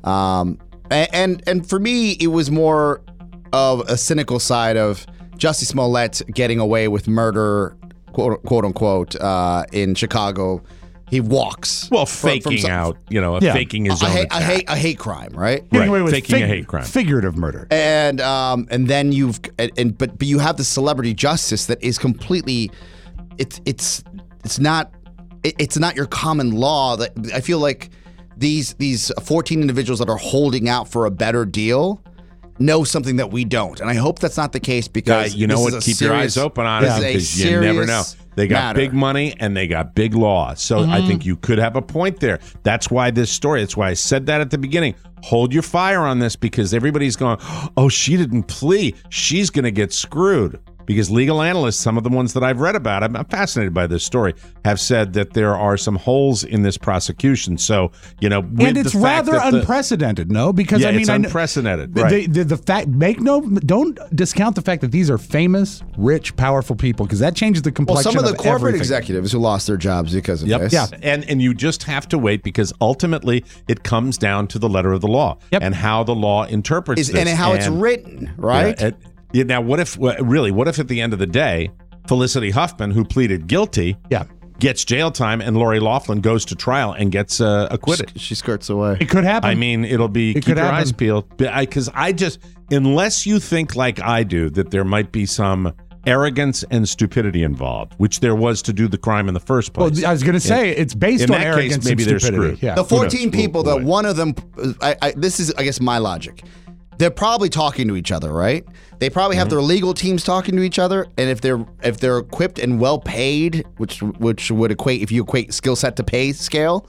And for me, it was more of a cynical side of Jussie Smollett getting away with murder, quote unquote, in Chicago. He walks. Well, faking out, faking his own attack. A hate crime, right? Faking a hate crime. Figurative murder. And then but you have the celebrity justice that is completely, it's not your common law. That I feel like these 14 individuals that are holding out for a better deal know something that we don't. And I hope that's not the case because you know what? Keep your eyes open on it because you never know. They got big money and they got big law. So I think you could have a point there. That's why this story, that's why I said that at the beginning. Hold your fire on this because everybody's going, oh, she didn't plea. She's going to get screwed. Because legal analysts, some of the ones that I've read about, I'm fascinated by this story, have said that there are some holes in this prosecution. So, with and it's rather unprecedented, no? Because it's unprecedented. Right. The fact, don't discount the fact that these are famous, rich, powerful people, because that changes the complexion. Well, some of the corporate everything. executives who lost their jobs because of this. Yeah, and you just have to wait because ultimately it comes down to the letter of the law and how the law interprets this. And how it's written, right? Now, what if at the end of the day, Felicity Huffman, who pleaded guilty, gets jail time and Lori Loughlin goes to trial and gets acquitted? She skirts away. It could happen. I mean, it'll be keep your eyes peeled. Because unless you think like I do that there might be some arrogance and stupidity involved, which there was to do the crime in the first place. Well, I was going to say it's based on arrogance case, maybe and stupidity. They're screwed. Yeah. The 14 people, that one of them, this is, I guess, my logic. They're probably talking to each other, right? They probably have their legal teams talking to each other, and if they're equipped and well paid, which would equate if you equate skill set to pay scale.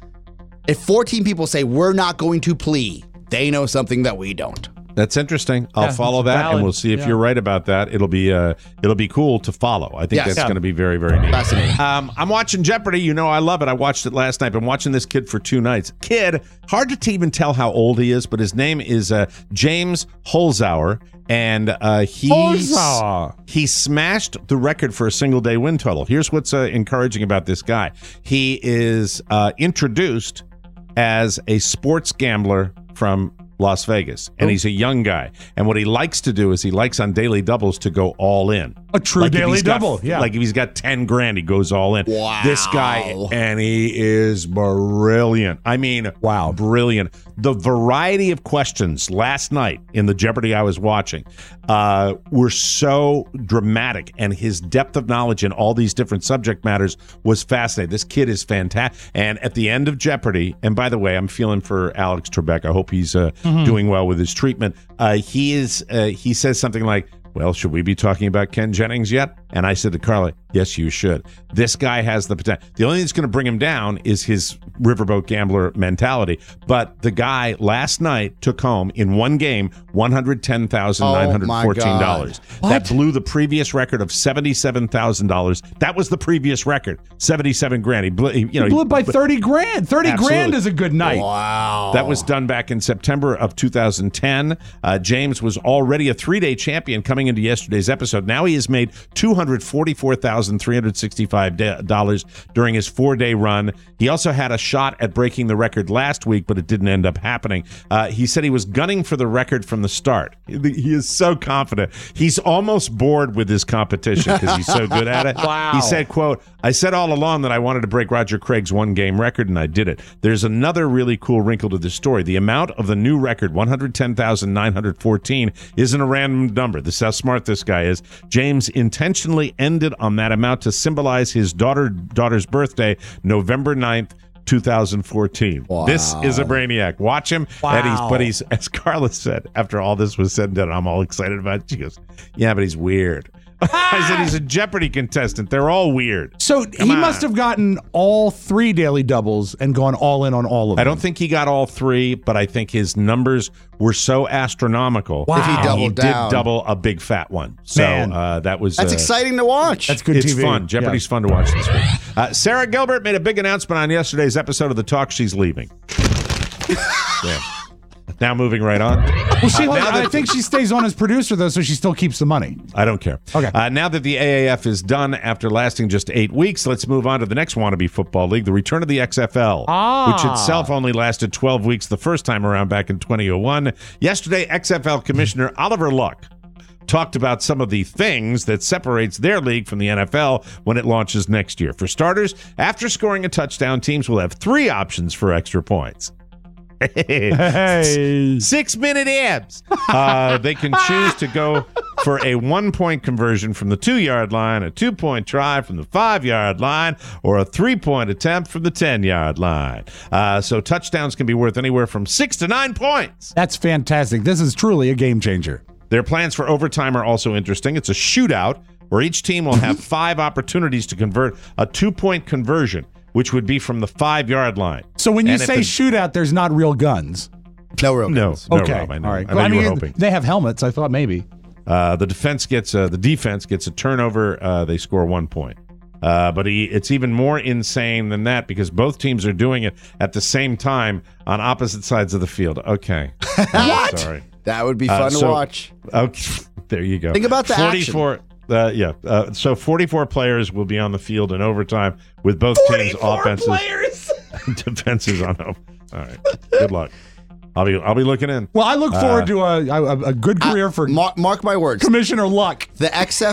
If 14 people say we're not going to plea, they know something that we don't. That's interesting. I'll follow that, and we'll see if you're right about that. It'll be cool to follow. I think that's going to be very, very neat. Fascinating. I'm watching Jeopardy. I love it. I watched it last night. Been watching this kid for 2 nights. Kid, hard to even tell how old he is, but his name is James Holzhauer, and he smashed the record for a single day win total. Here's what's encouraging about this guy. He is introduced as a sports gambler from Las Vegas, and he's a young guy, and what he likes to do is he likes on daily doubles to go all in. A true daily double, like if he's got 10 grand, he goes all in. Wow. This guy, and he is brilliant. I mean, wow, brilliant. The variety of questions last night in the Jeopardy I was watching were so dramatic, and his depth of knowledge in all these different subject matters was fascinating. This kid is fantastic. And at the end of Jeopardy, and by the way, I'm feeling for Alex Trebek. I hope he's doing well with his treatment. He says something like, well, should we be talking about Ken Jennings yet? And I said to Carly, yes, you should. This guy has the potential. The only thing that's going to bring him down is his riverboat gambler mentality. But the guy last night took home in one game $110,914. That blew the previous record of $77,000. That was the previous record, 77 grand. He blew it by 30 grand. 30 grand is a good night. Wow. That was done back in September of 2010. James was already a 3-day champion coming going into yesterday's episode. Now he has made $244,365 during his 4-day run. He also had a shot at breaking the record last week, but it didn't end up happening. He said he was gunning for the record from the start. He is so confident. He's almost bored with his competition because he's so good at it. Wow. He said, quote, "I said all along that I wanted to break Roger Craig's one-game record, and I did it. There's another really cool wrinkle to this story. The amount of the new record, 110,914, isn't a random number. This is how smart this guy is. James intentionally ended on that amount to symbolize his daughter's birthday, November 9th, 2014. Wow. This is a brainiac. Watch him. Wow. But he's, as Carla said, after all this was said and done, I'm all excited about it. She goes, yeah, but he's weird. I said he's a Jeopardy contestant. They're all weird. So he must have gotten all 3 daily doubles and gone all in on all of them. I don't think he got all 3, but I think his numbers were so astronomical. Wow. If he doubled down. Did double a big fat one. So that's exciting to watch. That's good it's TV. fun. Jeopardy's fun to watch this week. Sarah Gilbert made a big announcement on yesterday's episode of The Talk. She's leaving. Yeah. Now moving right on. Well, I think she stays on as producer, though, so she still keeps the money. I don't care. Okay. Now that the AAF is done after lasting just 8 weeks, let's move on to the next wannabe football league, the return of the XFL, which itself only lasted 12 weeks the first time around back in 2001. Yesterday, XFL Commissioner Oliver Luck talked about some of the things that separates their league from the NFL when it launches next year. For starters, after scoring a touchdown, teams will have 3 options for extra points. Hey. 6-minute abs. They can choose to go for a 1-point conversion from the 2-yard line, a 2-point try from the 5-yard line, or a 3-point attempt from the 10-yard line. So touchdowns can be worth anywhere from 6 to 9 points. That's fantastic. This is truly a game changer. Their plans for overtime are also interesting. It's a shootout where each team will have 5 opportunities to convert a 2-point conversion, which would be from the 5-yard line. So when you say shootout, there's not real guns. No real guns. No, Okay. Rob, I know. All right. I know you were hoping. They have helmets. I thought maybe. The defense gets a turnover. They score 1 point. But it's even more insane than that because both teams are doing it at the same time on opposite sides of the field. Okay. What? Sorry. That would be fun to watch. Okay. There you go. Think about the 44. So 44 players will be on the field in overtime with both teams' offenses and defenses on them. All right. Good luck. I'll be looking in. Well, I look forward to a good career for mark my words, Commissioner Luck. The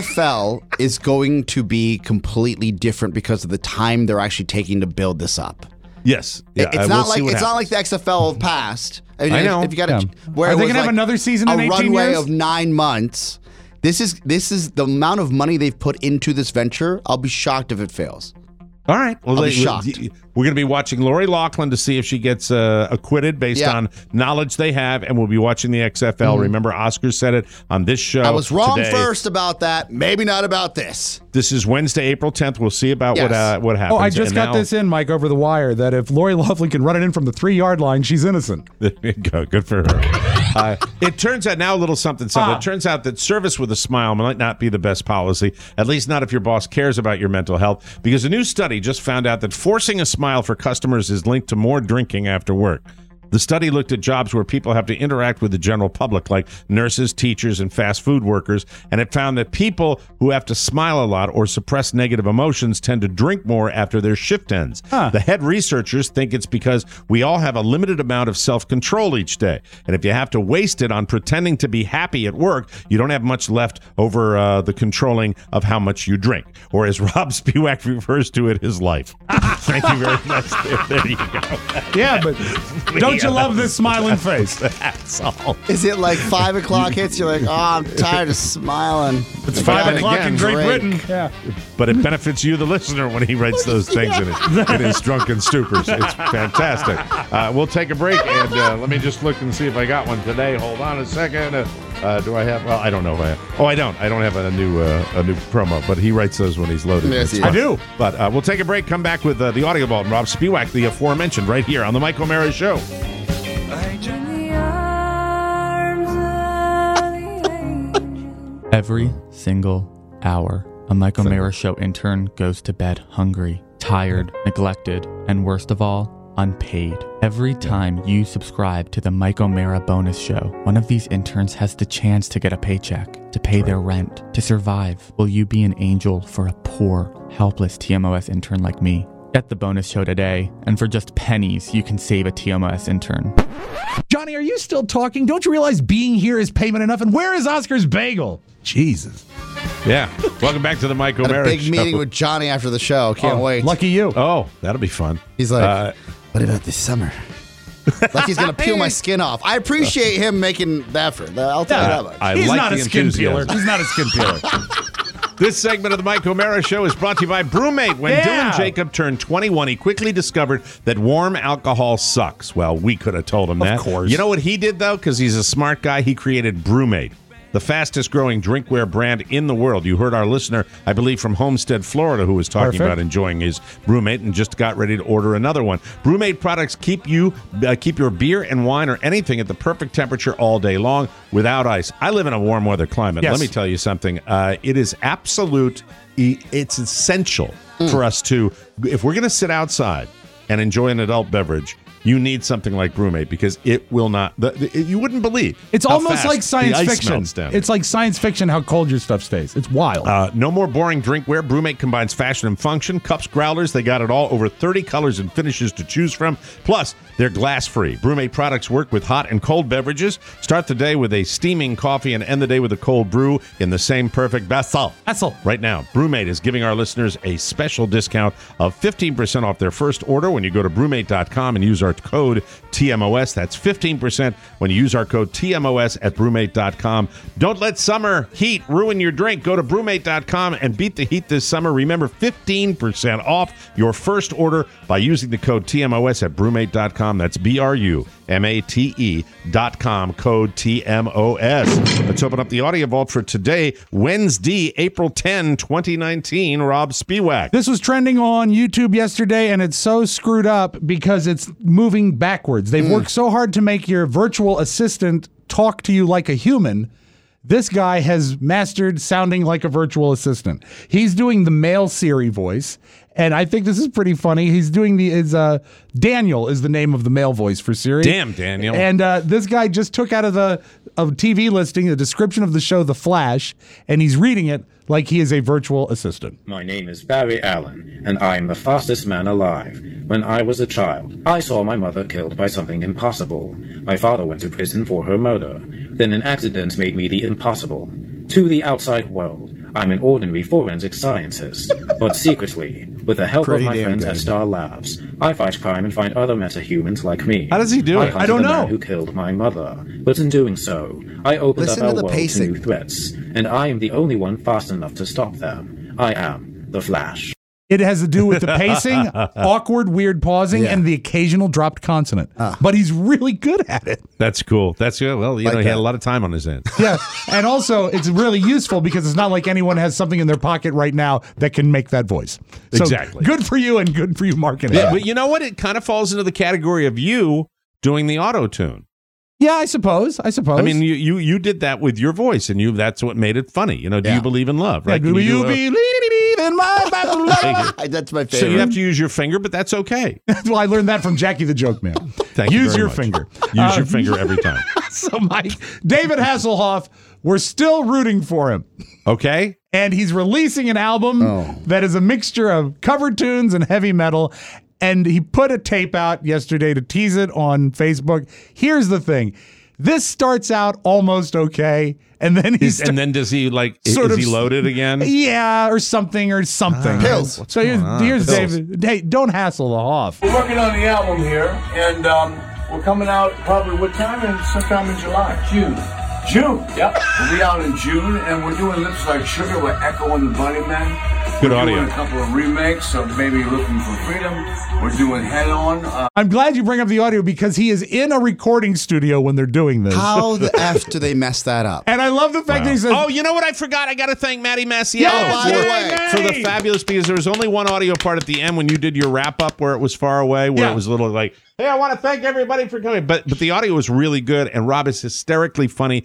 XFL is going to be completely different because of the time they're actually taking to build this up. Yes. Yeah, It's not like the XFL of past. I know. If you got where are they going to have another season in 18 years? A runway of 9 months. This is the amount of money they've put into this venture. I'll be shocked if it fails. All right. Well, I'll be shocked. We're going to be watching Lori Loughlin to see if she gets acquitted based on knowledge they have, and we'll be watching the XFL. Remember, Oscar said it on this show. I was wrong today. first about that. Maybe not about this. This is Wednesday, April 10th. We'll see about what happens. Oh, I just got this in, Mike, over the wire, that if Lori Loughlin can run it in from the 3-yard line, she's innocent. Good for her. It turns out now a little something. It turns out that service with a smile might not be the best policy, at least not if your boss cares about your mental health, because a new study just found out that forcing a smile for customers is linked to more drinking after work. The study looked at jobs where people have to interact with the general public, like nurses, teachers, and fast food workers, and it found that people who have to smile a lot or suppress negative emotions tend to drink more after their shift ends. The head researchers think it's because we all have a limited amount of self-control each day, and if you have to waste it on pretending to be happy at work, you don't have much left over the controlling of how much you drink, or as Rob Spiewak refers to it, his life. Thank you very much. There you go. Yeah, but don't you love this smiling face? That's all. Is it like 5 o'clock hits? You're like, I'm tired of smiling. It's 5 o'clock in Great Britain. Yeah. But it benefits you, the listener, when he writes those things in his drunken stupors. It's fantastic. We'll take a break, and let me just look and see if I got one today. Hold on a second. Do I have? Well, I don't know if I have. Oh, I don't. I don't have a new promo, but he writes those when he's loaded. Yes, I do. But we'll take a break, come back with the Audio Vault and Rob Spiewak, the aforementioned, right here on the Mike O'Mara Show. Every single hour, a Mike O'Mara Show intern goes to bed hungry, tired, neglected, and worst of all, unpaid. Every time you subscribe to the Mike O'Mara bonus show, one of these interns has the chance to get a paycheck, to pay their rent, to survive. Will you be an angel for a poor, helpless TMOS intern like me? Get the bonus show today, and for just pennies, you can save a TMOS intern. Johnny, are you still talking? Don't you realize being here is payment enough? And where is Oscar's bagel? Jesus. Yeah. Welcome back to the Mike O'Mara Big meeting with Johnny after the show. Can't wait. Lucky you. Oh, that'll be fun. He's like, what about this summer? Like he's going to peel my skin off. I appreciate him making the effort. I'll tell you that much. He's not a skin peeler. He's not a skin peeler. This segment of the Mike O'Mara Show is brought to you by Brewmate. When Dylan Jacob turned 21, he quickly discovered that warm alcohol sucks. Well, we could have told him that. Of course. You know what he did, though? Because he's a smart guy. He created Brewmate, the fastest-growing drinkware brand in the world. You heard our listener, I believe, from Homestead, Florida, who was talking about enjoying his Brewmate and just got ready to order another one. Brewmate products keep your beer and wine or anything at the perfect temperature all day long without ice. I live in a warm weather climate. Let me tell you something. It is it's essential for us to, if we're going to sit outside and enjoy an adult beverage, you need something like Brewmate because it will not. You wouldn't believe. It's almost like science fiction. It's like science fiction how cold your stuff stays. It's wild. No more boring drinkware. Brewmate combines fashion and function. Cups, growlers, they got it all. Over 30 colors and finishes to choose from. Plus, they're glass-free. Brewmate products work with hot and cold beverages. Start the day with a steaming coffee and end the day with a cold brew in the same perfect vessel. Right now, Brewmate is giving our listeners a special discount of 15% off their first order when you go to brewmate.com and use our code TMOS. That's 15% when you use our code TMOS at brewmate.com. Don't let summer heat ruin your drink. Go to brewmate.com and beat the heat this summer. Remember, 15% off your first order by using the code TMOS at brewmate.com. That's BRUMATE.com, code TMOS. Let's open up the audio vault for today, Wednesday, April 10, 2019. Rob Spiewak. This was trending on YouTube yesterday, and it's so screwed up because it's moving backwards. They've worked so hard to make your virtual assistant talk to you like a human. This guy has mastered sounding like a virtual assistant. He's doing the male Siri voice, and I think this is pretty funny. He's doing Daniel is the name of the male voice for Siri. Damn, Daniel. And this guy just took out of TV listing the description of the show The Flash, and he's reading it like he is a virtual assistant. My name is Barry Allen, and I'm the fastest man alive. When I was a child, I saw my mother killed by something impossible. My father went to prison for her murder. Then an accident made me the impossible. To the outside world, I'm an ordinary forensic scientist. But secretly, with the help of my friends at Star Labs, I fight crime and find other metahumans like me. How does he do it? I don't know. The man who killed my mother. But in doing so, I opened up our world to new threats, and I am the only one fast enough to stop them. I am the Flash. It has to do with the pacing, awkward, weird pausing, and the occasional dropped consonant. But he's really good at it. That's cool. That's good. Well, you know, he had a lot of time on his hands. Yeah, and also it's really useful because it's not like anyone has something in their pocket right now that can make that voice. So exactly. Good for you and good for you marketing. Yeah, but you know what? It kind of falls into the category of you doing the auto-tune. Yeah, I suppose. I mean, you did that with your voice, and that's what made it funny. You know, do you believe in love? Right? Do you believe in my battle love? That's my favorite. So you have to use your finger, but that's okay. Well, I learned that from Jackie the Joke Man. Use your much. finger. Use your finger every time. So, Mike, David Hasselhoff, we're still rooting for him. Okay. And he's releasing an album that is a mixture of cover tunes and heavy metal. And he put a tape out yesterday to tease it on Facebook. Here's the thing. This starts out almost okay. And then does he is he loaded again? Yeah, or something. Pills. So here's David. Hey, don't hassle the Hoff. We're working on the album here, and we're coming out probably what time? Sometime in July. June. Yep. We'll be out in June, and we're doing Lips Like Sugar with Echo and the Bunnymen. Good we're audio. Doing a couple of remakes of maybe Looking for Freedom. We're doing Head On. I'm glad you bring up the audio because he is in a recording studio when they're doing this. How the F do they mess that up? And I love the fact that he says... Oh, you know what I forgot? I got to thank Matty Maciel for the fabulous, because there was only one audio part at the end when you did your wrap-up where it was far away, where it was a little like... Hey, I want to thank everybody for coming. But the audio was really good, and Rob is hysterically funny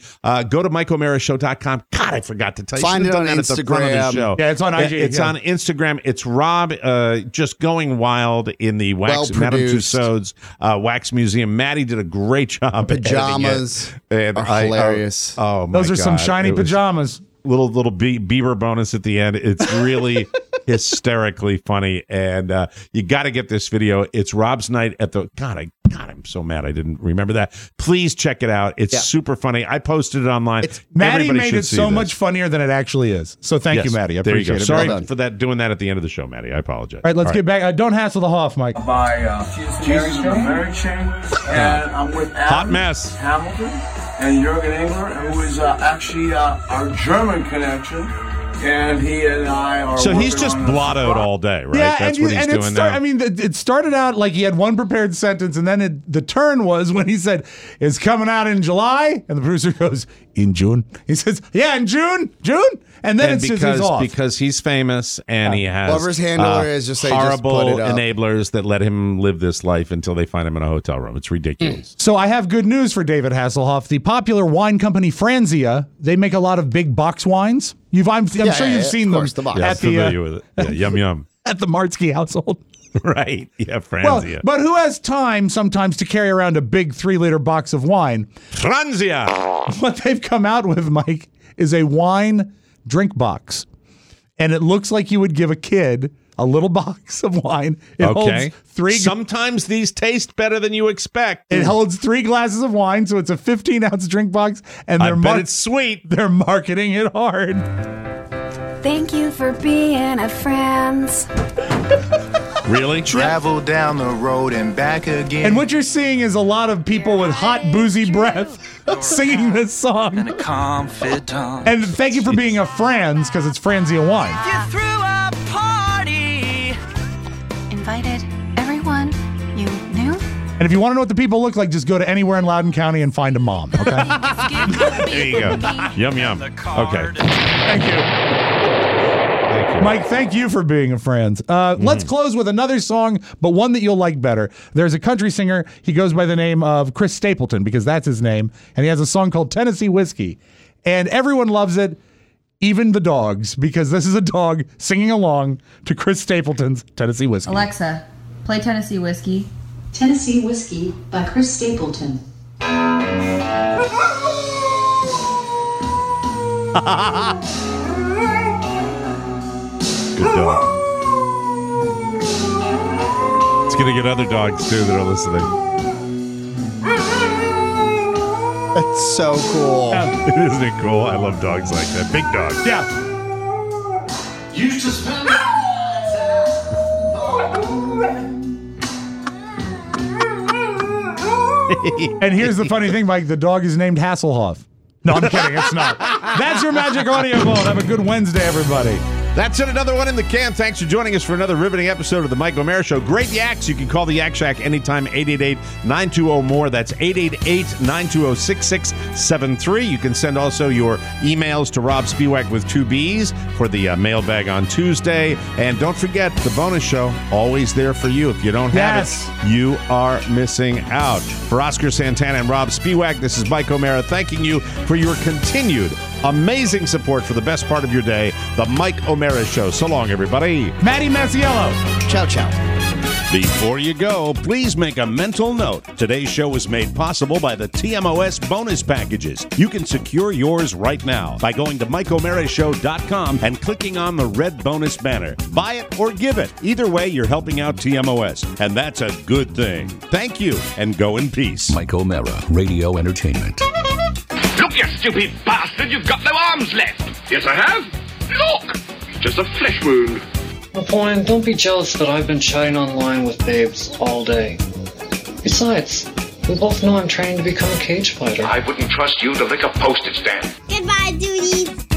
Go to MikeO'MaraShow.com. God, I forgot to tell you. Find it on At the front of the Instagram. show. Yeah, it's on IG. It's on Instagram. It's Rob just going wild in the Madame Tussauds Wax Museum. Maddie did a great job. Pajamas and are hilarious. Oh my Those are some shiny pajamas. Little Bieber bonus at the end. It's really hysterically funny, and you got to get this video. It's Rob's night at the I'm so mad I didn't remember that. Please check it out. It's super funny. I posted it online. Maddie made it so much funnier than it actually is. So thank you, Maddie. I appreciate it. Sorry for that. Doing that at the end of the show, Maddie. I apologize. All right, let's get back. Don't hassle the Hoff, Mike. By Jesus and the Mary Chain, and I'm with Adam Hamilton and Jürgen Engler, who is actually our German connection. And he and I are. So he's just blottoed all day, right? Yeah, that's what he's doing now. I mean, it started out like he had one prepared sentence, and then the turn was when he said, "It's coming out in July," and the producer goes, "In June." He says, "Yeah, in June, and then it's just off because he's famous and he has whoever's handler is just horrible just put it up. enablers that let him live this life until they find him in a hotel room. It's ridiculous. So I have good news for David Hasselhoff. The popular wine company Franzia, they make a lot of big box wines. I'm sure you've seen them at familiar with it. Yeah, yum yum at the Martsky household. Right. Yeah, Franzia. Well, but who has time sometimes to carry around a big 3-liter box of wine? Franzia. What they've come out with, Mike, is a wine drink box. And it looks like you would give a kid a little box of wine. It holds 3. Sometimes these taste better than you expect. It holds 3 glasses of wine, so it's a 15-ounce drink box. And it's sweet. They're marketing it hard. Thank you for being a friend. Really? Travel down the road and back again. And what you're seeing is a lot of people with hot, boozy breath singing this song. And a confidant. And thank you for being a Franz, because it's Franzia wine. You threw a party. Invited everyone you knew. And if you want to know what the people look like, just go to anywhere in Loudoun County and find a mom, okay? There you go. Yum, yum. Okay. Thank you. Mike, thank you for being a friend. Let's close with another song, but one that you'll like better. There's a country singer. He goes by the name of Chris Stapleton because that's his name. And he has a song called Tennessee Whiskey. And everyone loves it, even the dogs, because this is a dog singing along to Chris Stapleton's Tennessee Whiskey. Alexa, play Tennessee Whiskey. Tennessee Whiskey by Chris Stapleton. Good dog. It's going to get other dogs, too, that are listening. That's so cool. Isn't it cool? I love dogs like that. Big dogs. Yeah. Used to spend And here's the funny thing, Mike. The dog is named Hasselhoff. No, I'm kidding. It's not. That's your Magic Audio Vault. Have a good Wednesday, everybody. That's it. Another one in the can. Thanks for joining us for another riveting episode of the Mike O'Mara Show. Great yaks. You can call the Yak Shack anytime, 888-920-MORE. That's 888-920-6673. You can send also your emails to Rob Spiewak with 2 B's for the mailbag on Tuesday. And don't forget, the bonus show, always there for you. If you don't have it, you are missing out. For Oscar Santana and Rob Spiewak, this is Mike O'Mara thanking you for your continued amazing support for the best part of your day, the Mike O'Mara Show. So long, everybody. Matty Masiello. Ciao, ciao. Before you go, please make a mental note. Today's show was made possible by the TMOS bonus packages. You can secure yours right now by going to MikeO'MaraShow.com and clicking on the red bonus banner. Buy it or give it. Either way, you're helping out TMOS, and that's a good thing. Thank you, and go in peace. Mike O'Mara, Radio Entertainment. Look, you stupid bastard, you've got no arms left. Yes, I have. Look, just a flesh wound. Fine, don't be jealous that I've been chatting online with babes all day. Besides, we both know I'm training to become a cage fighter. I wouldn't trust you to lick a postage stamp. Goodbye, duties.